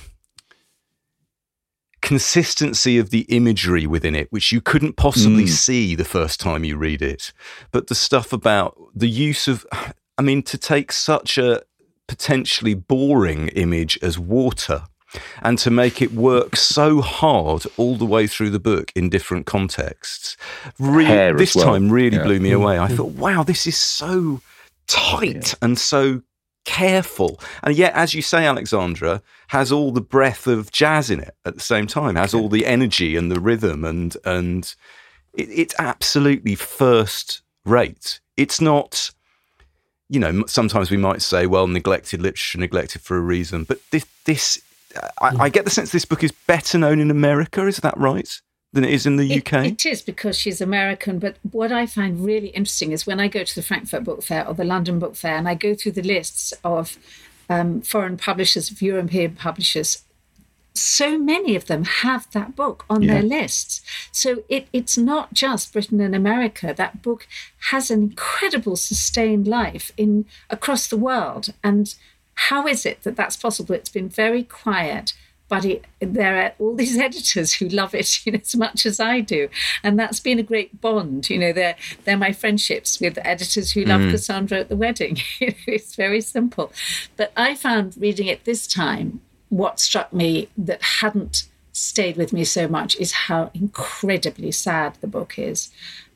consistency of the imagery within it, which you couldn't possibly see the first time you read it, but the stuff about the use of, I mean, to take such a potentially boring image as water and to make it work so hard all the way through the book in different contexts, this time really blew me away. I thought, wow, this is so tight and so careful, and yet, as you say, Alexandra, has all the breath of jazz in it at the same time, has all the energy and the rhythm, and it's absolutely first rate. It's not sometimes we might say, well, neglected literature, neglected for a reason. But I get the sense this book is better known in America, is that right, than it is in the UK? It is, because she's American. But what I find really interesting is when I go to the Frankfurt Book Fair or the London Book Fair and I go through the lists of foreign publishers, of European publishers, so many of them have that book on their lists. So it's not just Britain and America. That book has an incredible sustained life across the world. And how is it that that's possible? It's been very quiet, but there are all these editors who love it as much as I do. And that's been a great bond. They're my friendships with editors who love Cassandra at the Wedding. It's very simple. But I found reading it this time, what struck me that hadn't stayed with me so much is how incredibly sad the book is.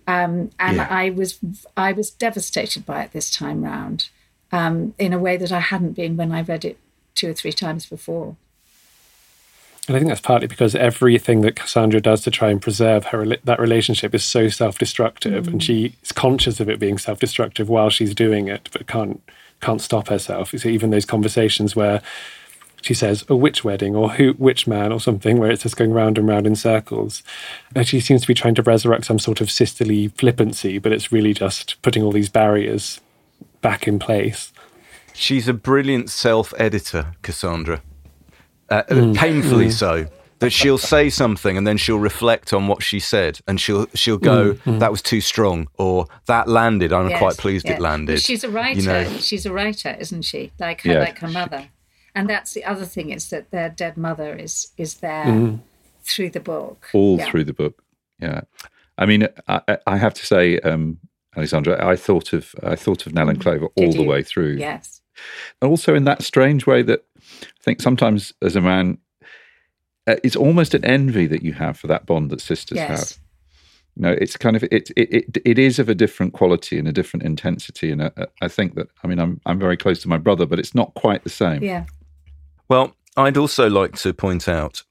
I was devastated by it this time round in a way that I hadn't been when I read it 2 or 3 times before. And I think that's partly because everything that Cassandra does to try and preserve that relationship is so self-destructive, and she's conscious of it being self-destructive while she's doing it, but can't stop herself. So even those conversations where she says, "Oh, which wedding?" or which man?" or something, where it's just going round and round in circles. And she seems to be trying to resurrect some sort of sisterly flippancy, but it's really just putting all these barriers back in place. She's a brilliant self-editor, Cassandra. Painfully so. That she'll say something and then she'll reflect on what she said, and she'll go, "That was too strong," or "That landed. I'm quite pleased it landed." Well, she's a writer. She's a writer, isn't she? Like her mother. And that's the other thing, is that their dead mother is there through the book. Through the book, yeah. I mean, I have to say, Alexandra, I thought of Nell and Clover the way through. Yes. And also in that strange way that I think sometimes as a man, it's almost an envy that you have for that bond that sisters have. It's kind of it is of a different quality and a different intensity, and I think that I'm very close to my brother, but it's not quite the same. Yeah. Well, I'd also like to point out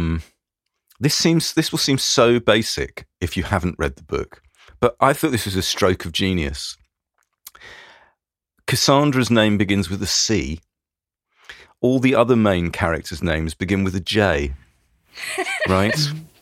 this will seem so basic if you haven't read the book, but I thought this was a stroke of genius. Cassandra's name begins with a C. All the other main characters' names begin with a J, right?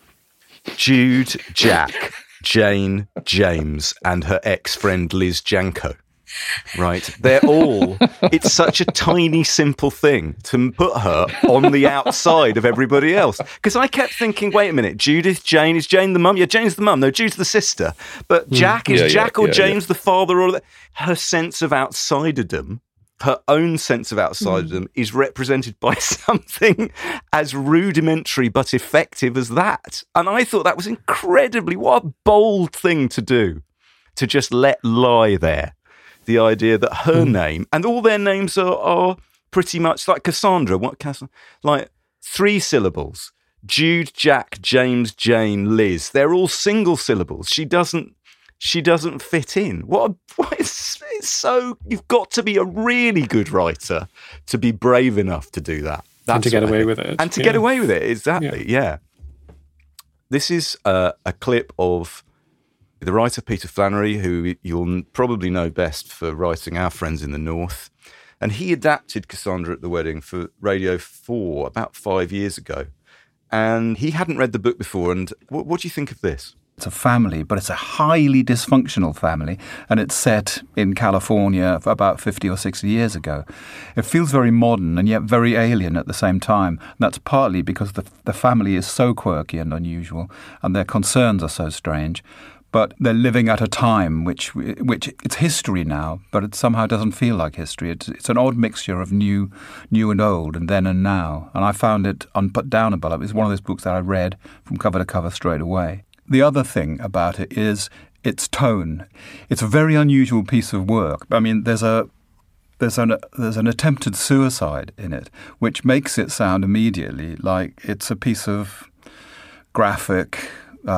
Jude, Jack, Jane, James, and her ex-friend Liz Janko, right? It's such a tiny, simple thing to put her on the outside of everybody else. Because I kept thinking, wait a minute, Judith, Jane, is Jane the mum? Yeah, Jane's the mum. No, Jude's the sister. But Jack, is Jack or James the father? Or her sense of outsiderdom, her own sense of outsiderdom is represented by something as rudimentary but effective as that. And I thought that was what a bold thing to do, to just let lie there. The idea that her name, and all their names are pretty much like Cassandra, like 3 syllables. Jude, Jack, James, Jane, Liz. They're all single syllables. She doesn't fit in. It's so, you've got to be a really good writer to be brave enough to do that. And to get away with it. And to get away with it, exactly, yeah. This is a clip of the writer Peter Flannery, who you'll probably know best for writing Our Friends in the North. And he adapted Cassandra at the Wedding for Radio 4 about 5 years ago. And he hadn't read the book before. And what do you think of this? It's a family, but it's a highly dysfunctional family, and it's set in California about 50 or 60 years ago. It feels very modern and yet very alien at the same time. And that's partly because the family is so quirky and unusual, and their concerns are so strange. But they're living at a time which it's history now, but it somehow doesn't feel like history. It's an odd mixture of new and old, and then and now. And I found it unputdownable. It's one of those books that I read from cover to cover straight away. The other thing about it is its tone. It's a very unusual piece of work. I mean, there's an attempted suicide in it, which makes it sound immediately like it's a piece of graphic,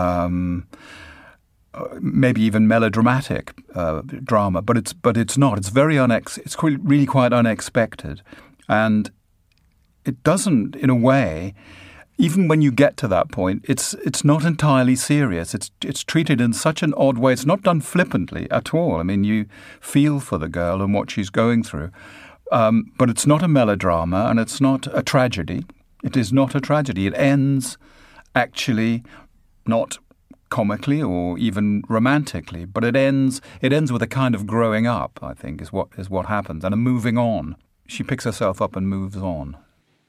maybe even melodramatic drama. But it's not. It's very it's really quite unexpected, and it doesn't, in a way. even when you get to that point, it's not entirely serious. It's treated in such an odd way. It's not done flippantly at all. I mean, you feel for the girl and what she's going through. But it's not a melodrama and it's not a tragedy. It is not a tragedy. It ends actually not comically or even romantically, but it ends with a kind of growing up, I think, is what happens, and a moving on. She picks herself up and moves on.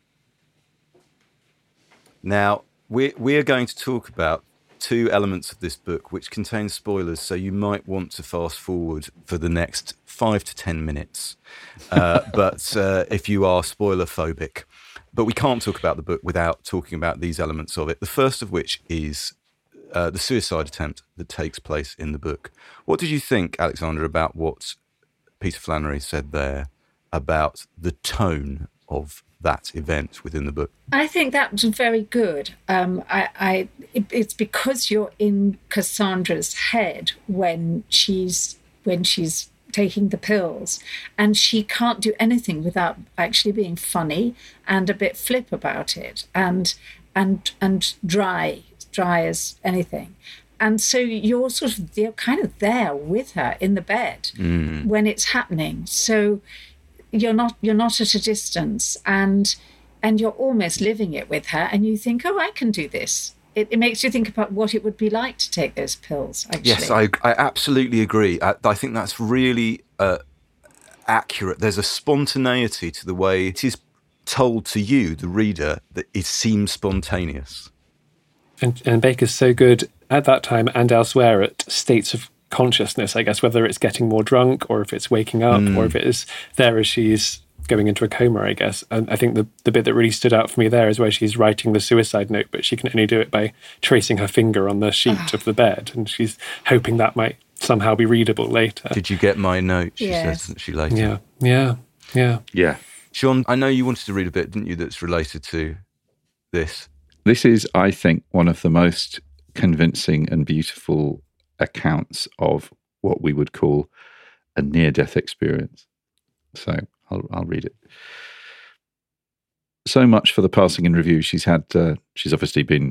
Now, we're going to talk about two elements of this book which contain spoilers, so you might want to fast forward for the next 5 to 10 minutes. But if you are spoiler phobic. But we can't talk about the book without talking about these elements of it. The first of which is the suicide attempt that takes place in the book. What did you think, Alexandra, about what Peter Flannery said there about the tone of that event within the book? I think that was very good. It's because you're in Cassandra's head when she's taking the pills, and she can't do anything without actually being funny and a bit flip about it, and dry as anything. And so you're kind of there with her in the bed when it's happening. So you're not at a distance, and you're almost living it with her, and you think, oh, I can do this. It makes you think about what it would be like to take those pills, actually. Yes, I absolutely agree. I think that's really accurate. There's a spontaneity to the way it is told to you, the reader, that it seems spontaneous. And Baker's so good at that time and elsewhere at states of consciousness, I guess, whether it's getting more drunk or if it's waking up or if it is there as she's going into a coma, I guess. And I think the bit that really stood out for me there is where she's writing the suicide note, but she can only do it by tracing her finger on the sheet of the bed, and she's hoping that might somehow be readable later. Did you get my note? She Yes. says, she later. Yeah. Sean, I know you wanted to read a bit, didn't you, that's related to this? This is, I think, one of the most convincing and beautiful accounts of what we would call a near-death experience. So I'll read it. So much for the passing in review. She's obviously been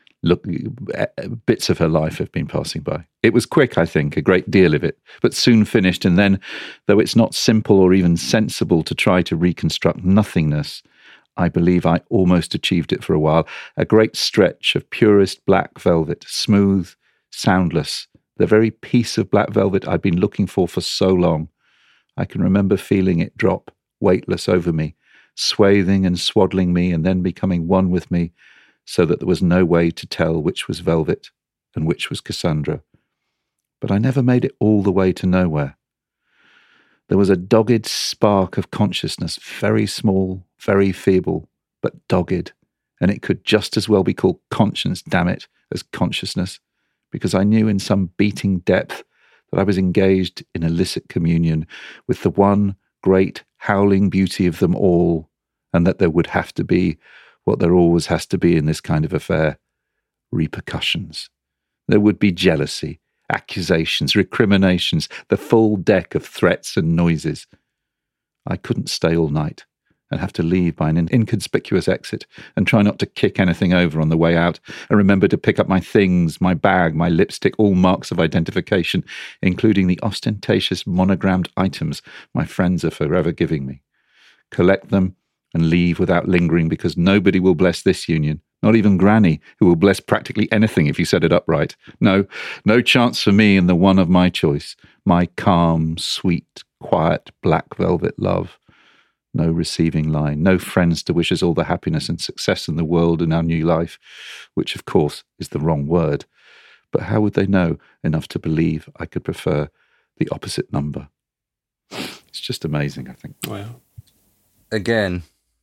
bits of her life have been passing by. It was quick, I think, a great deal of it, but soon finished. And then, though it's not simple or even sensible to try to reconstruct nothingness, I believe I almost achieved it for a while. A great stretch of purest black velvet, smooth, soundless, the very piece of black velvet I'd been looking for so long. I can remember feeling it drop, weightless over me, swathing and swaddling me and then becoming one with me, so that there was no way to tell which was velvet and which was Cassandra. But I never made it all the way to nowhere. There was a dogged spark of consciousness, very small, very feeble, but dogged, and it could just as well be called conscience, damn it, as consciousness, because I knew in some beating depth that I was engaged in illicit communion with the one great howling beauty of them all, and that there would have to be what there always has to be in this kind of affair: repercussions. There would be jealousy, accusations, recriminations, the full deck of threats and noises. I couldn't stay all night and have to leave by an inconspicuous exit and try not to kick anything over on the way out, and remember to pick up my things, my bag, my lipstick, all marks of identification, including the ostentatious monogrammed items my friends are forever giving me. Collect them and leave without lingering, because nobody will bless this union. Not even Granny, who will bless practically anything if you set it up right. No chance for me and the one of my choice. My calm, sweet, quiet, black velvet love. No receiving line. No friends to wish us all the happiness and success in the world in our new life, which, of course, is the wrong word. But how would they know enough to believe I could prefer the opposite number? It's just amazing, I think. Wow. Again,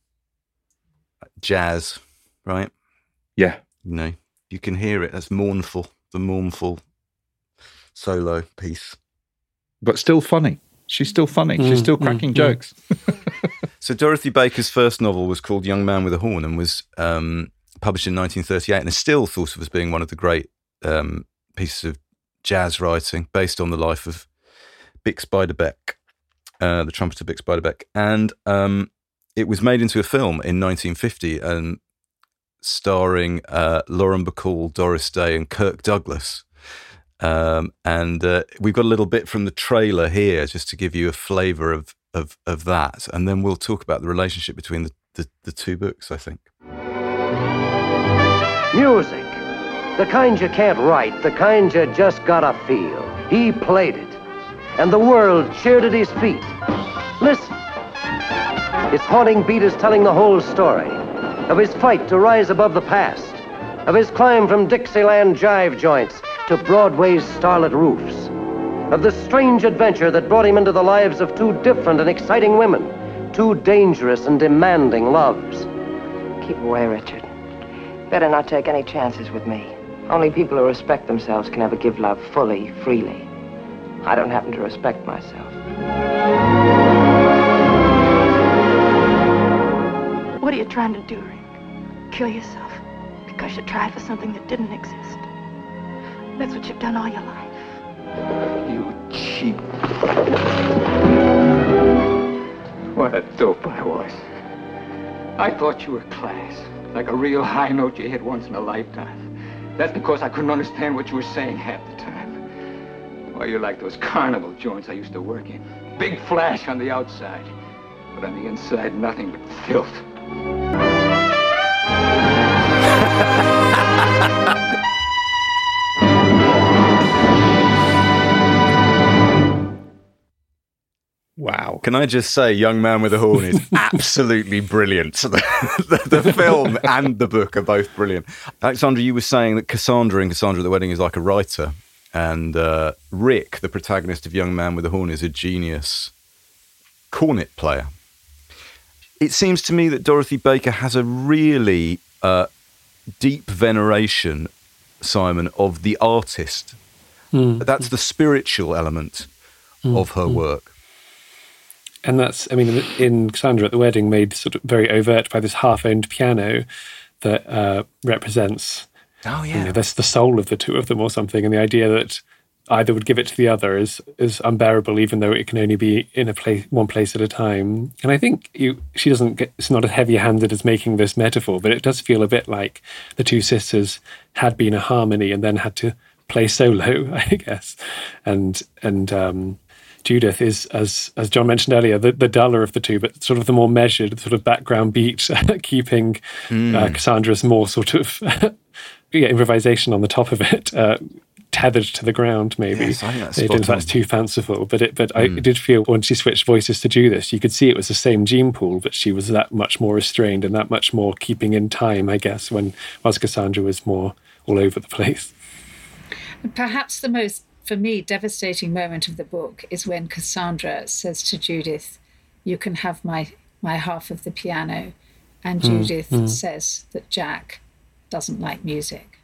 jazz, right? Yeah. You know, you can hear it as mournful, the mournful solo piece. But still funny. She's still funny. She's still cracking jokes. So Dorothy Baker's first novel was called Young Man with a Horn and was published in 1938 and is still thought of as being one of the great pieces of jazz writing based on the life of Bix Beiderbecke, the trumpeter Bix Beiderbecke. And it was made into a film in 1950 and starring Lauren Bacall, Doris Day, and Kirk Douglas. And we've got a little bit from the trailer here just to give you a flavour of that. And then we'll talk about the relationship between the two books, I think. Music. The kind you can't write, the kind you just gotta feel. He played it, and the world cheered at his feet. Listen. Its haunting beat is telling the whole story of his fight to rise above the past, of his climb from Dixieland jive joints to Broadway's starlit roofs, of the strange adventure that brought him into the lives of two different and exciting women, two dangerous and demanding loves. Keep away, Richard. Better not take any chances with me. Only people who respect themselves can ever give love fully, freely. I don't happen to respect myself. What are you trying to do, Rick? Kill yourself because you tried for something that didn't exist. That's what you've done all your life. You cheap. What a dope I was. I thought you were class, like a real high note you hit once in a lifetime. That's because I couldn't understand what you were saying half the time. Well, you're like those carnival joints I used to work in. Big flash on the outside, but on the inside, nothing but filth. Wow. Can I just say, Young Man with a Horn is absolutely brilliant. The film and the book are both brilliant. Alexandra, you were saying that Cassandra in Cassandra at the Wedding is like a writer, and Rick, the protagonist of Young Man with a Horn, is a genius cornet player. It seems to me that Dorothy Baker has a really deep veneration, Simon, of the artist. That's the spiritual element of her work. And that's, I mean, in Cassandra at the Wedding, made sort of very overt by this half-owned piano that represents, that's the soul of the two of them or something. And the idea that either would give it to the other is unbearable, even though it can only be in one place at a time. And I think she doesn't get, it's not as heavy-handed as making this metaphor, but it does feel a bit like the two sisters had been a harmony and then had to play solo, I guess. And Judith is, as John mentioned earlier, the duller of the two, but sort of the more measured, sort of background beat, keeping Cassandra's more sort of improvisation on the top of it, tethered to the ground, maybe. Yes, I think that's too fanciful. But I did feel when she switched voices to Judith, you could see it was the same gene pool, but she was that much more restrained and that much more keeping in time, I guess, whilst Cassandra was more all over the place. Perhaps the most, for me, devastating moment of the book is when Cassandra says to Judith, "You can have my half of the piano," and Judith says that Jack doesn't like music.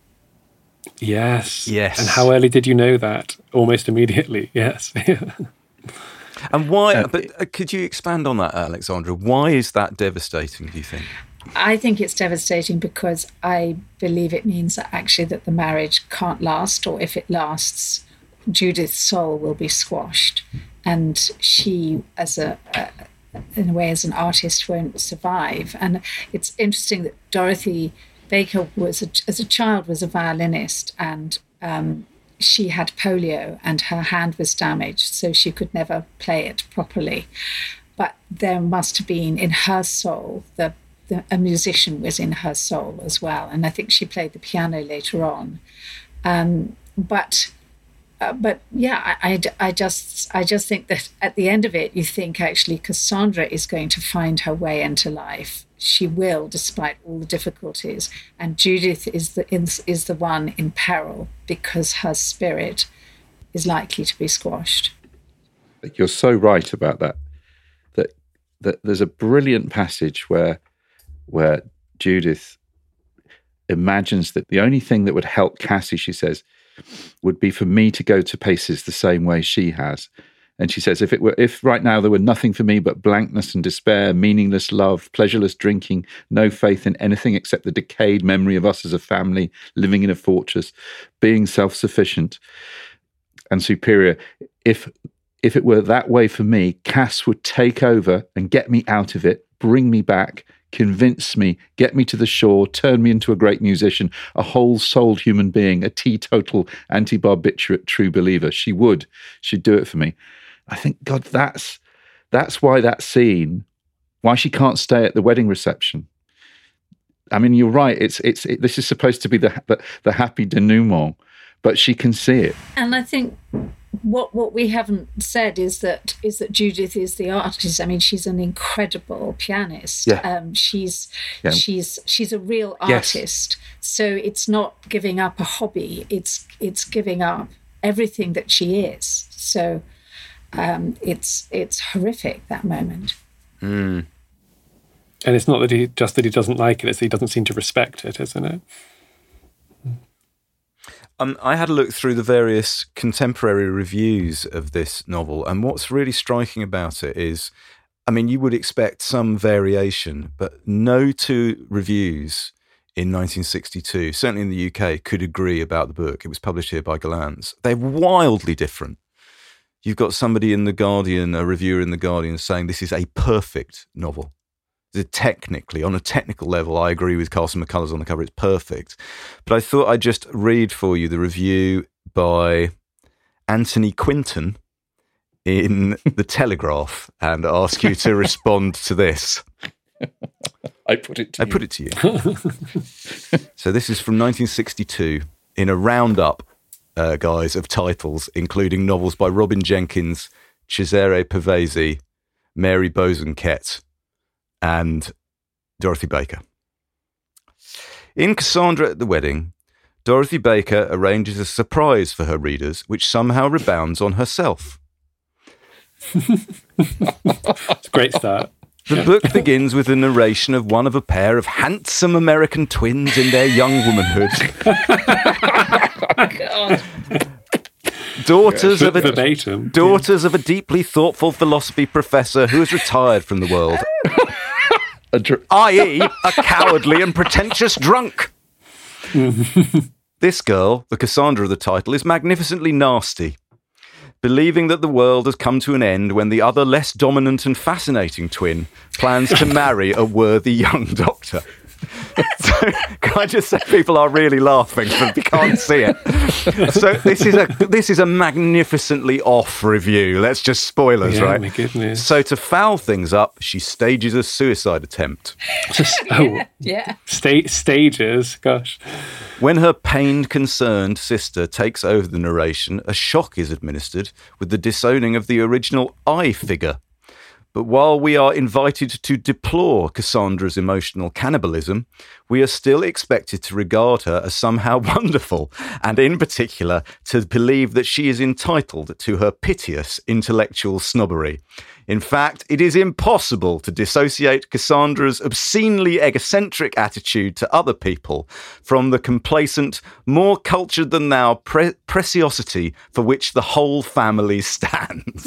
Yes. And how early did you know that? Almost immediately, yes. And why, but could you expand on that, Alexandra? Why is that devastating, do you think? I think it's devastating because I believe it means that actually that the marriage can't last, or if it lasts, Judith's soul will be squashed, and she, in a way, as an artist, won't survive. And it's interesting that Dorothy Baker as a child was a violinist, and she had polio and her hand was damaged, so she could never play it properly. But there must have been in her soul a musician was in her soul as well, and I think she played the piano later on. But yeah, I just think that at the end of it, you think actually Cassandra is going to find her way into life. She will, despite all the difficulties, and Judith is the one in peril because her spirit is likely to be squashed. You're so right about that. That there's a brilliant passage where Judith imagines that the only thing that would help Cassie, she says, would be for me to go to paces the same way she has. And she says, if right now there were nothing for me but blankness and despair, meaningless love, pleasureless drinking, no faith in anything except the decayed memory of us as a family, living in a fortress, being self-sufficient and superior, if it were that way for me, Cass would take over and get me out of it, bring me back, convince me, get me to the shore, turn me into a great musician, a whole-souled human being, a teetotal, anti-barbiturate true believer. She'd do it for me. I think, God, that's why that scene, why she can't stay at the wedding reception. I mean, you're right. This is supposed to be the happy denouement, but she can see it. And I think what we haven't said is that Judith is the artist. I mean, she's an incredible pianist. Yeah. She's a real artist. Yes. So it's not giving up a hobby. It's giving up everything that she is. So it's horrific, that moment. Mm. And it's not that he doesn't like it, it's that he doesn't seem to respect it, isn't it? I had a look through the various contemporary reviews of this novel, and what's really striking about it is, I mean, you would expect some variation, but no two reviews in 1962, certainly in the UK, could agree about the book. It was published here by Gollancz. They're wildly different. You've got somebody in The Guardian, a reviewer in The Guardian, saying this is a perfect novel. Technically, on a technical level, I agree with Carson McCullers on the cover. It's perfect. But I thought I'd just read for you the review by Anthony Quinton in The Telegraph and ask you to respond to this. I put it to you. So this is from 1962 in a roundup, guys, of titles, including novels by Robin Jenkins, Cesare Pavese, Mary Bosanquet, and Dorothy Baker. In Cassandra at the Wedding, Dorothy Baker arranges a surprise for her readers, which somehow rebounds on herself. It's a great start. The book begins with a narration of one of a pair of handsome American twins in their young womanhood. God. Daughters of a deeply thoughtful philosophy professor who has retired from the world. i.e. a cowardly and pretentious drunk. This girl, the Cassandra of the title, is magnificently nasty, believing that the world has come to an end when the other less dominant and fascinating twin plans to marry a worthy young doctor. So, can I just say people are really laughing, but we can't see it. So this is a magnificently off review. Let's just spoilers, right? My goodness. So to foul things up, she stages a suicide attempt. Yeah. Stages, gosh. When her pained, concerned sister takes over the narration, a shock is administered with the disowning of the original I figure. But while we are invited to deplore Cassandra's emotional cannibalism, we are still expected to regard her as somehow wonderful, and in particular to believe that she is entitled to her piteous intellectual snobbery. In fact, it is impossible to dissociate Cassandra's obscenely egocentric attitude to other people from the complacent, more cultured than thou preciosity for which the whole family stands.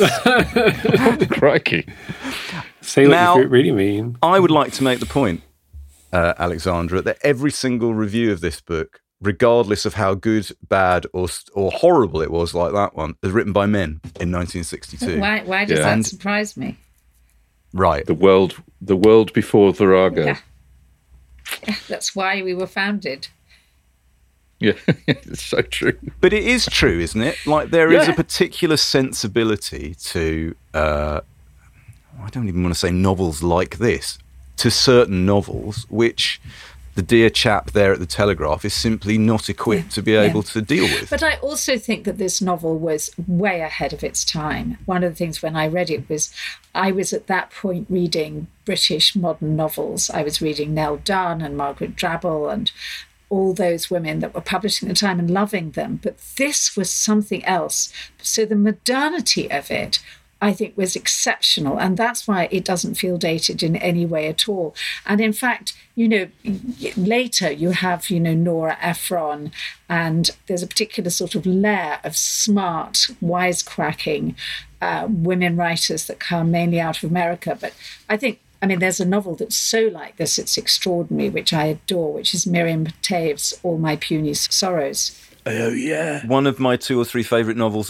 Crikey. Say what you really mean. I would like to make the point, Alexandra, that every single review of this book, regardless of how good, bad, or horrible it was, like that one, is written by men in 1962. Why does that surprise me? Right. The world before Virago. Yeah, that's why we were founded. Yeah, it's so true. But it is true, isn't it? Like, there is a particular sensibility to, I don't even want to say novels like this, to certain novels, which the dear chap there at the Telegraph is simply not equipped to be able to deal with. But I also think that this novel was way ahead of its time. One of the things when I read it was, I was at that point reading British modern novels. I was reading Nell Dunn and Margaret Drabble and all those women that were publishing at the time and loving them. But this was something else. So the modernity of it, I think, was exceptional, and that's why it doesn't feel dated in any way at all. And in fact, later you have, Nora Ephron, and there's a particular sort of layer of smart, wisecracking women writers that come mainly out of America. But I think, there's a novel that's so like this, it's extraordinary, which I adore, which is Miriam Tave's All My Puny Sorrows. Oh, yeah. One of my 2 or 3 favourite novels of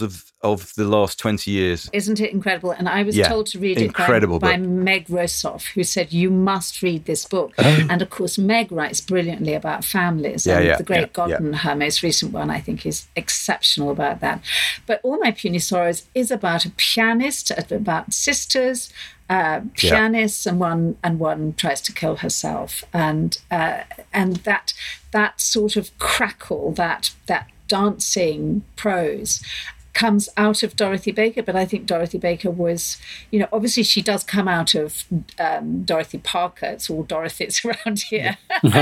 of the last 20 years. Isn't it incredible? And I was Yeah, told to read incredible it by book. Meg Rosoff, who said, you must read this book. And of course, Meg writes brilliantly about families. Yeah, and yeah, The Great yeah, Godden, yeah. her most recent one, I think is exceptional about that. But All My Puny Sorrows is about a pianist, about sisters, pianists, and one tries to kill herself. And that sort of crackle, that dancing prose comes out of Dorothy Baker, but I think Dorothy Baker was, obviously she does come out of Dorothy Parker. It's all Dorothys around here.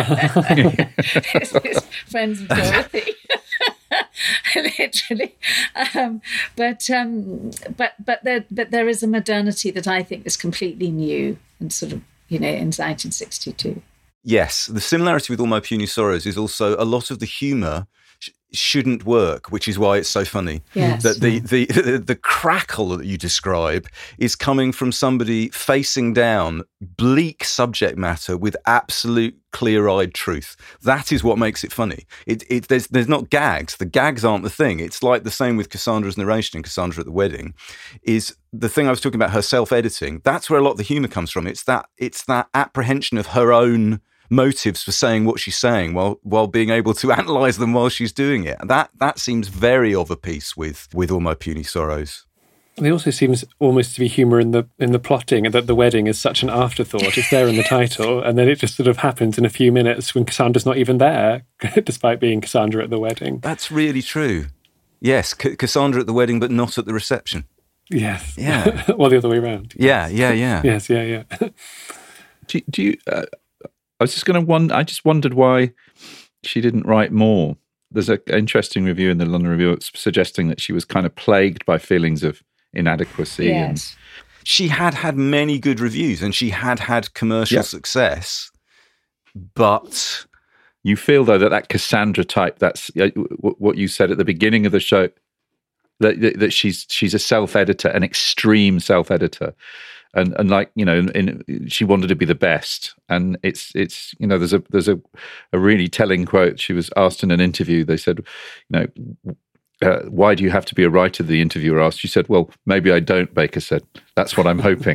It's friends of Dorothy. Literally, but there is a modernity that I think is completely new and sort of in 1962. Yes, the similarity with All My Puny Sorrows is also a lot of the humour shouldn't work, which is why it's so funny. Yes. That the crackle that you describe is coming from somebody facing down bleak subject matter with absolute clear-eyed truth. That is what makes it funny. There's not gags. The gags aren't the thing. It's like the same with Cassandra's narration in Cassandra at the Wedding. Is the thing I was talking about, her self-editing. That's where a lot of the humour comes from. It's that apprehension of her own motives for saying what she's saying while being able to analyse them while she's doing it. That seems very of a piece with All My Puny Sorrows. There also seems almost to be humour in the plotting, and that the wedding is such an afterthought. It's there in the title, and then it just sort of happens in a few minutes when Cassandra's not even there, despite being Cassandra at the wedding. That's really true. Yes, Cassandra at the wedding, but not at the reception. Yes. Yeah. Or the other way around. Yeah. Yes, yeah. Do you? I was just going to I just wondered why she didn't write more. There's an interesting review in the London Review suggesting that she was kind of plagued by feelings of inadequacy. Yes. She had many good reviews and she had commercial success, but you feel though that Cassandra type, that's what you said at the beginning of the show, that she's a self-editor, an extreme self-editor. And like, she wanted to be the best. And it's there's a really telling quote. She was asked in an interview, they said, why do you have to be a writer? The interviewer asked. She said, well, maybe I don't, Baker said. That's what I'm hoping.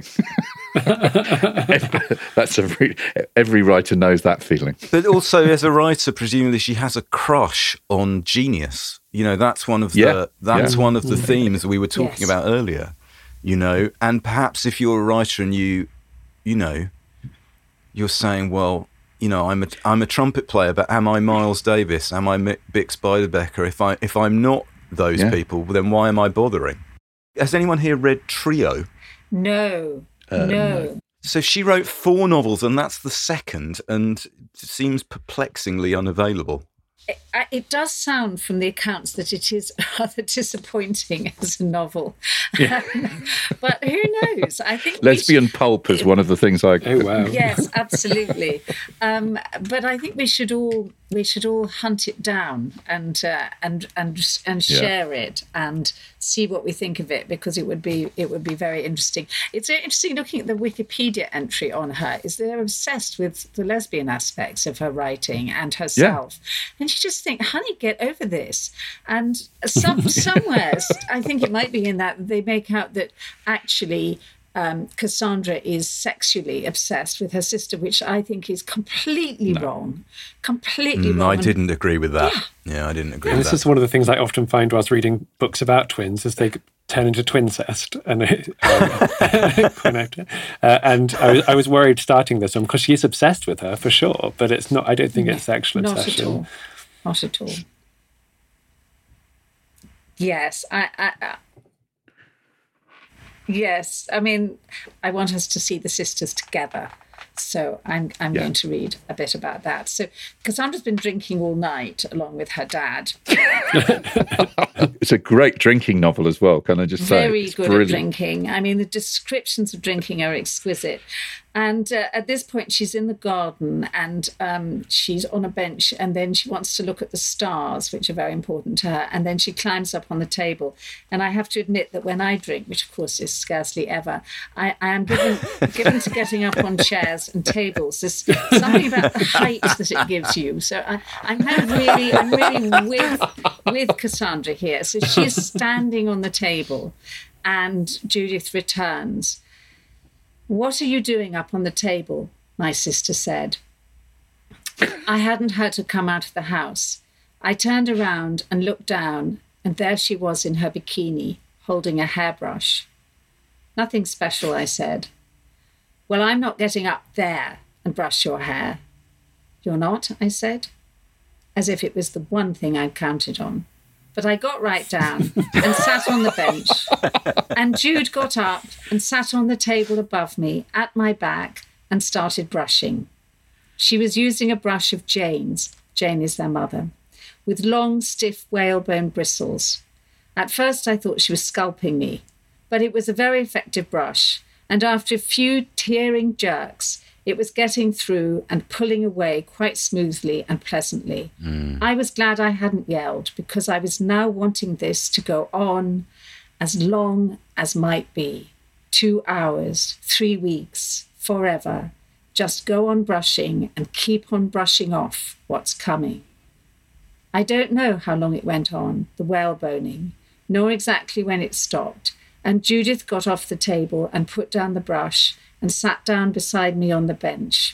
That's every writer knows that feeling. But also as a writer, presumably she has a crush on genius. That's one of one of the themes we were talking about earlier. And perhaps if you're a writer and you're saying, well, I'm a trumpet player, but am I Miles Davis? Am I Bix Beiderbecke? If I'm not those people, then why am I bothering? Has anyone here read Trio? No. No. So she wrote 4 novels, and that's the second, and it seems perplexingly unavailable. It does sound from the accounts that it is rather disappointing as a novel. Yeah. But who knows? I think lesbian pulp is one of the things I... Oh, wow. Yes, absolutely. But I think we should all hunt it down and share it and see what we think of it, because it would be very interesting. It's very interesting looking at the Wikipedia entry on her. Is they're obsessed with the lesbian aspects of her writing and herself, and you just think, honey, get over this. And somewhere, I think it might be in that they make out that actually Cassandra is sexually obsessed with her sister, which I think is completely wrong. Completely wrong. I didn't agree with that. Yeah, I didn't agree with that. This is one of the things I often find whilst reading books about twins, is they turn into twincest. And I was worried starting this one, because she is obsessed with her, for sure, but it's not. I don't think it's sexual obsession. Not at all. Yes, Yes, I mean, I want us to see the sisters together. So I'm going to read a bit about that. So Cassandra's been drinking all night along with her dad. It's a great drinking novel as well, can I just say? Very good at drinking. I mean, the descriptions of drinking are exquisite. And at this point, she's in the garden and she's on a bench, and then she wants to look at the stars, which are very important to her. And then she climbs up on the table. And I have to admit that when I drink, which of course is scarcely ever, I am given to getting up on chairs and tables. There's something about the height that it gives you. So I'm really with Cassandra here. So she's standing on the table, and Judith returns. "What are you doing up on the table?" my sister said. I hadn't heard her come out of the house. I turned around and looked down, and there she was in her bikini, holding a hairbrush. "Nothing special," I said. "Well, I'm not getting up there and brush your hair." "You're not?" I said, as if it was the one thing I'd counted on. But I got right down and sat on the bench. And Jude got up and sat on the table above me at my back and started brushing. She was using a brush of Jane's, Jane is their mother, with long, stiff whalebone bristles. At first I thought she was sculpting me, but it was a very effective brush, and after a few tearing jerks, it was getting through and pulling away quite smoothly and pleasantly. I was glad I hadn't yelled, because I was now wanting this to go on as long as might be. 2 hours, 3 weeks, forever. Just go on brushing and keep on brushing off what's coming. I don't know how long it went on, the whaleboning, nor exactly when it stopped, and Judith got off the table and put down the brush and sat down beside me on the bench.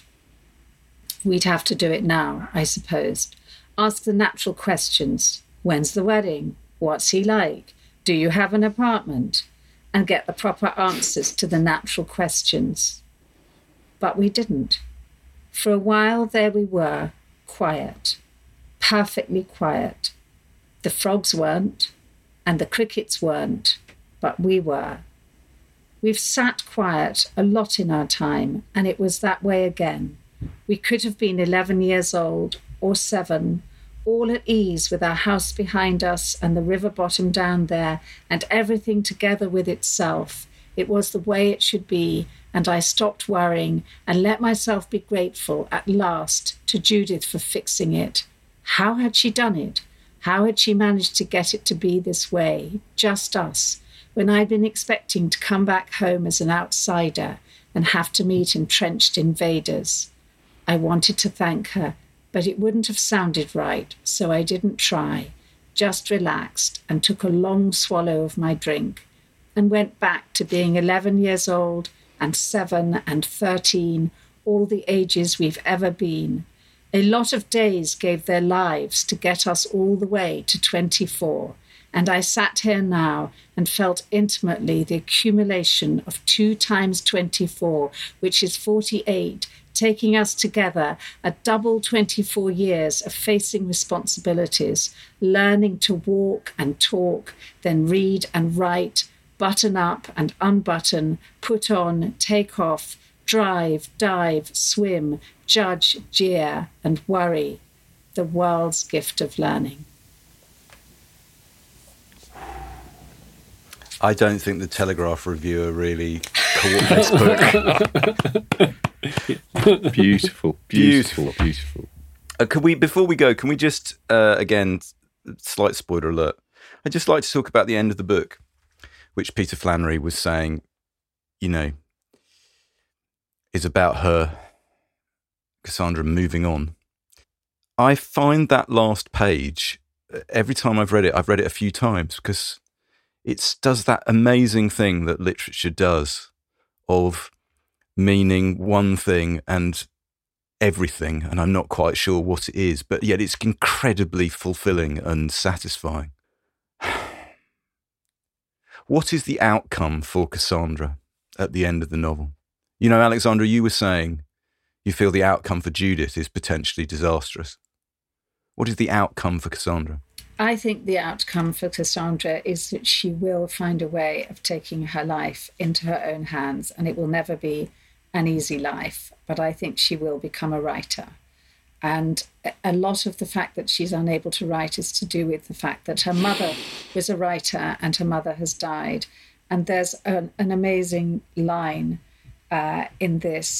We'd have to do it now, I supposed. Ask the natural questions. When's the wedding? What's he like? Do you have an apartment? And get the proper answers to the natural questions. But we didn't. For a while there we were, quiet, perfectly quiet. The frogs weren't, and the crickets weren't, but we were. We've sat quiet a lot in our time, and it was that way again. We could have been 11 years old, or 7, all at ease with our house behind us and the river bottom down there, and everything together with itself. It was the way it should be, and I stopped worrying and let myself be grateful at last to Judith for fixing it. How had she done it? How had she managed to get it to be this way, just us, when I'd been expecting to come back home as an outsider and have to meet entrenched invaders? I wanted to thank her, but it wouldn't have sounded right, so I didn't try, just relaxed and took a long swallow of my drink and went back to being 11 years old and 7 and 13, all the ages we've ever been. A lot of days gave their lives to get us all the way to 24. And I sat here now and felt intimately the accumulation of 2 times 24, which is 48, taking us together a double 24 years of facing responsibilities, learning to walk and talk, then read and write, button up and unbutton, put on, take off, drive, dive, swim, judge, jeer, and worry. The world's gift of learning. I don't think the Telegraph reviewer really caught this book. Beautiful. Could we, before we go, can we just, again, slight spoiler alert, I'd just like to talk about the end of the book, which Peter Flannery was saying, is about her, Cassandra, moving on. I find that last page, every time I've read it a few times, because it does that amazing thing that literature does of meaning one thing and everything, and I'm not quite sure what it is, but yet it's incredibly fulfilling and satisfying. What is the outcome for Cassandra at the end of the novel? Alexandra, you were saying you feel the outcome for Judith is potentially disastrous. What is the outcome for Cassandra? I think the outcome for Cassandra is that she will find a way of taking her life into her own hands, and it will never be an easy life, but I think she will become a writer. And a lot of the fact that she's unable to write is to do with the fact that her mother was a writer and her mother has died. And there's an amazing line in this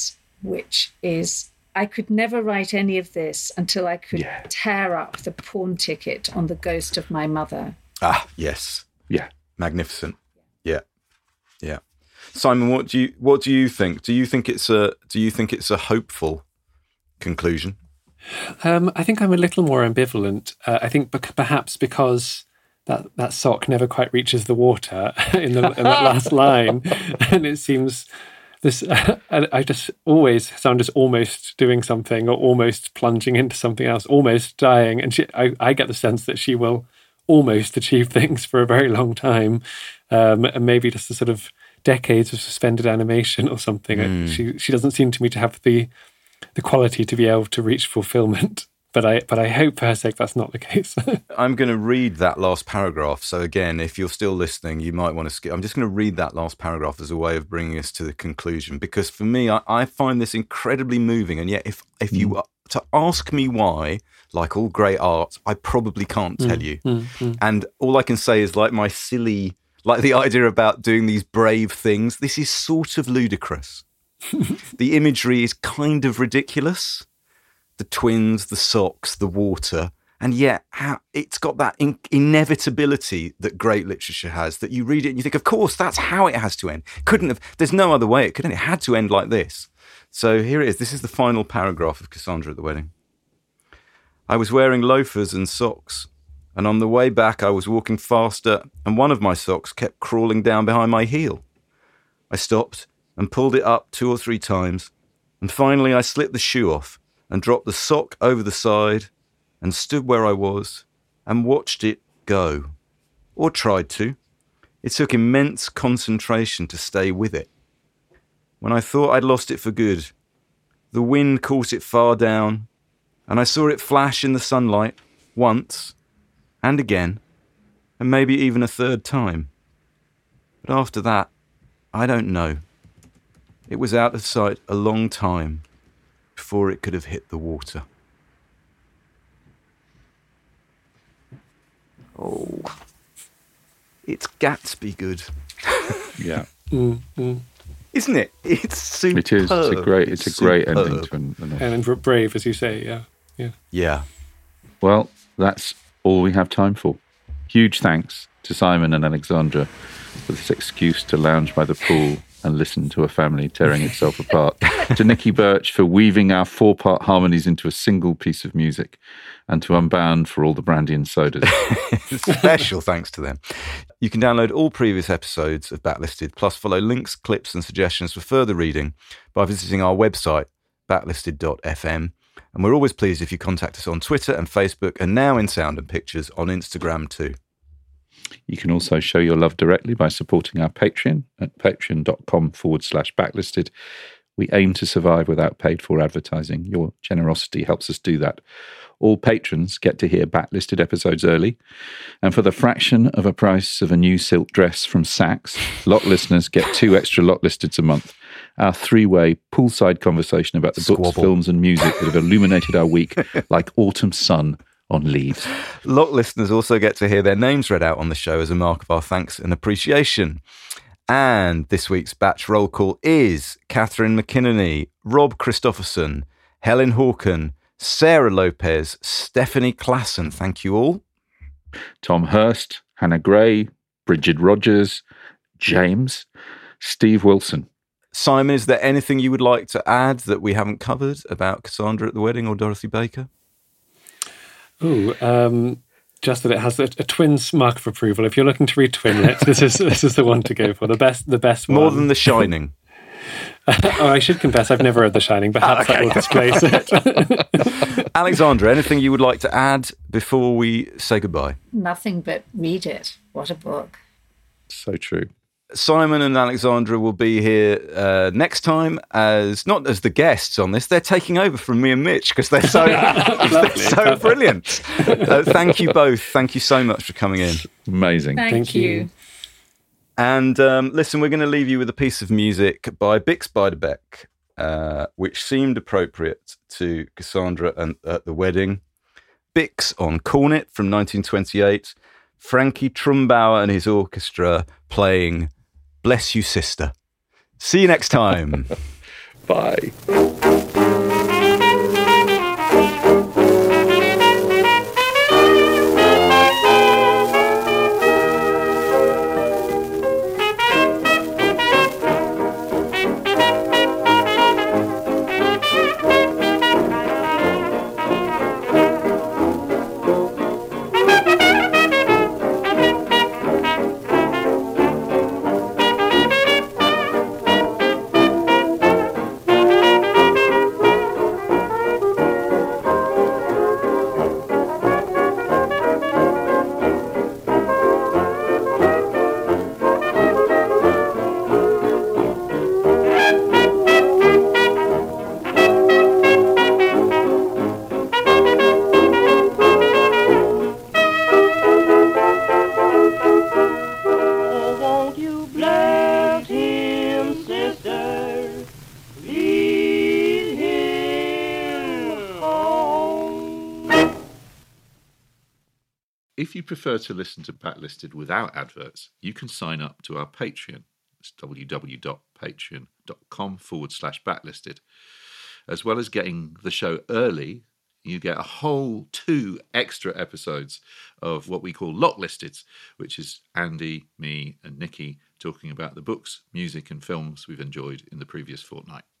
which is, I could never write any of this until I could tear up the pawn ticket on the ghost of my mother. Ah, yes. Yeah. Magnificent. Yeah. Yeah. Simon, what do you think? Do you think it's a hopeful conclusion? I think I'm a little more ambivalent. I think perhaps because that sock never quite reaches the water in that last line, and it seems this. I just always sound just almost doing something or almost plunging into something else, almost dying, and I get the sense that she will almost achieve things for a very long time, and maybe just a sort of decades of suspended animation or something. She doesn't seem to me to have the quality to be able to reach fulfillment. But I hope for her sake that's not the case. I'm going to read that last paragraph. So again, if you're still listening, you might want to skip. I'm just going to read that last paragraph as a way of bringing us to the conclusion. Because for me, I find this incredibly moving. And yet, if you to ask me why, like all great art, I probably can't tell you. And all I can say is like my silly, like the idea about doing these brave things. This is sort of ludicrous. The imagery is kind of ridiculous. The twins, the socks, the water, and yet it's got that inevitability that great literature has, that you read it and you think, of course, that's how it has to end. Couldn't have, there's no other way it could end. It had to end like this. So here it is. This is the final paragraph of Cassandra at the Wedding. I was wearing loafers and socks, and on the way back I was walking faster, and one of my socks kept crawling down behind my heel. I stopped and pulled it up 2 or 3 times, and finally I slipped the shoe off and dropped the sock over the side and stood where I was and watched it go, or tried to. It took immense concentration to stay with it. When I thought I'd lost it for good, the wind caught it far down, and I saw it flash in the sunlight once and again, and maybe even a third time. But after that, I don't know. It was out of sight a long time before it could have hit the water. Oh, it's Gatsby good. Yeah. Isn't it? It's superb. It is. It's a great ending to an and brave, as you say. Yeah. Well, that's all we have time for. Huge thanks to Simon and Alexandra for this excuse to lounge by the pool and listen to a family tearing itself apart. To Nikki Birch for weaving our 4-part harmonies into a single piece of music, and to Unbound for all the brandy and sodas. Special thanks to them. You can download all previous episodes of Backlisted, plus follow links, clips and suggestions for further reading by visiting our website, backlisted.fm. And we're always pleased if you contact us on Twitter and Facebook, and now in sound and pictures on Instagram too. You can also show your love directly by supporting our Patreon at patreon.com/backlisted. We aim to survive without paid-for advertising. Your generosity helps us do that. All patrons get to hear Backlisted episodes early. And for the fraction of a price of a new silk dress from Saks, lot listeners get 2 extra lot listeds a month. Our 3-way poolside conversation about the books, films and music that have illuminated our week like autumn sun on leaves. Lot listeners also get to hear their names read out on the show as a mark of our thanks and appreciation. And this week's batch roll call is Catherine McKinney, Rob Christopherson, Helen Hawken, Sarah Lopez, Stephanie Klassen. Thank you all. Tom Hurst, Hannah Gray, Bridget Rogers, James, Steve Wilson. Simon, is there anything you would like to add that we haven't covered about Cassandra at the Wedding or Dorothy Baker? Just that it has a twins mark of approval. If you're looking to read Twinlet, this is the one to go for. The best one. More than The Shining. I should confess, I've never read The Shining. Perhaps that will displace it. Alexandra, anything you would like to add before we say goodbye? Nothing but read it. What a book. So true. Simon and Alexandra will be here next time as not as the guests on this. They're taking over from me and Mitch because they're so brilliant. Thank you both. Thank you so much for coming in. Amazing. Thank you. And listen, we're going to leave you with a piece of music by Bix Beiderbecke, which seemed appropriate to Cassandra and at the Wedding. Bix on Cornet from 1928. Frankie Trumbauer and his orchestra playing Bless You Sister. See you next time. Bye. If you prefer to listen to Backlisted without adverts, you can sign up to our Patreon. It's www.patreon.com/backlisted. As well as getting the show early, you get a whole 2 extra episodes of what we call Locklisted, which is Andy, me, and Nikki talking about the books, music, and films we've enjoyed in the previous fortnight.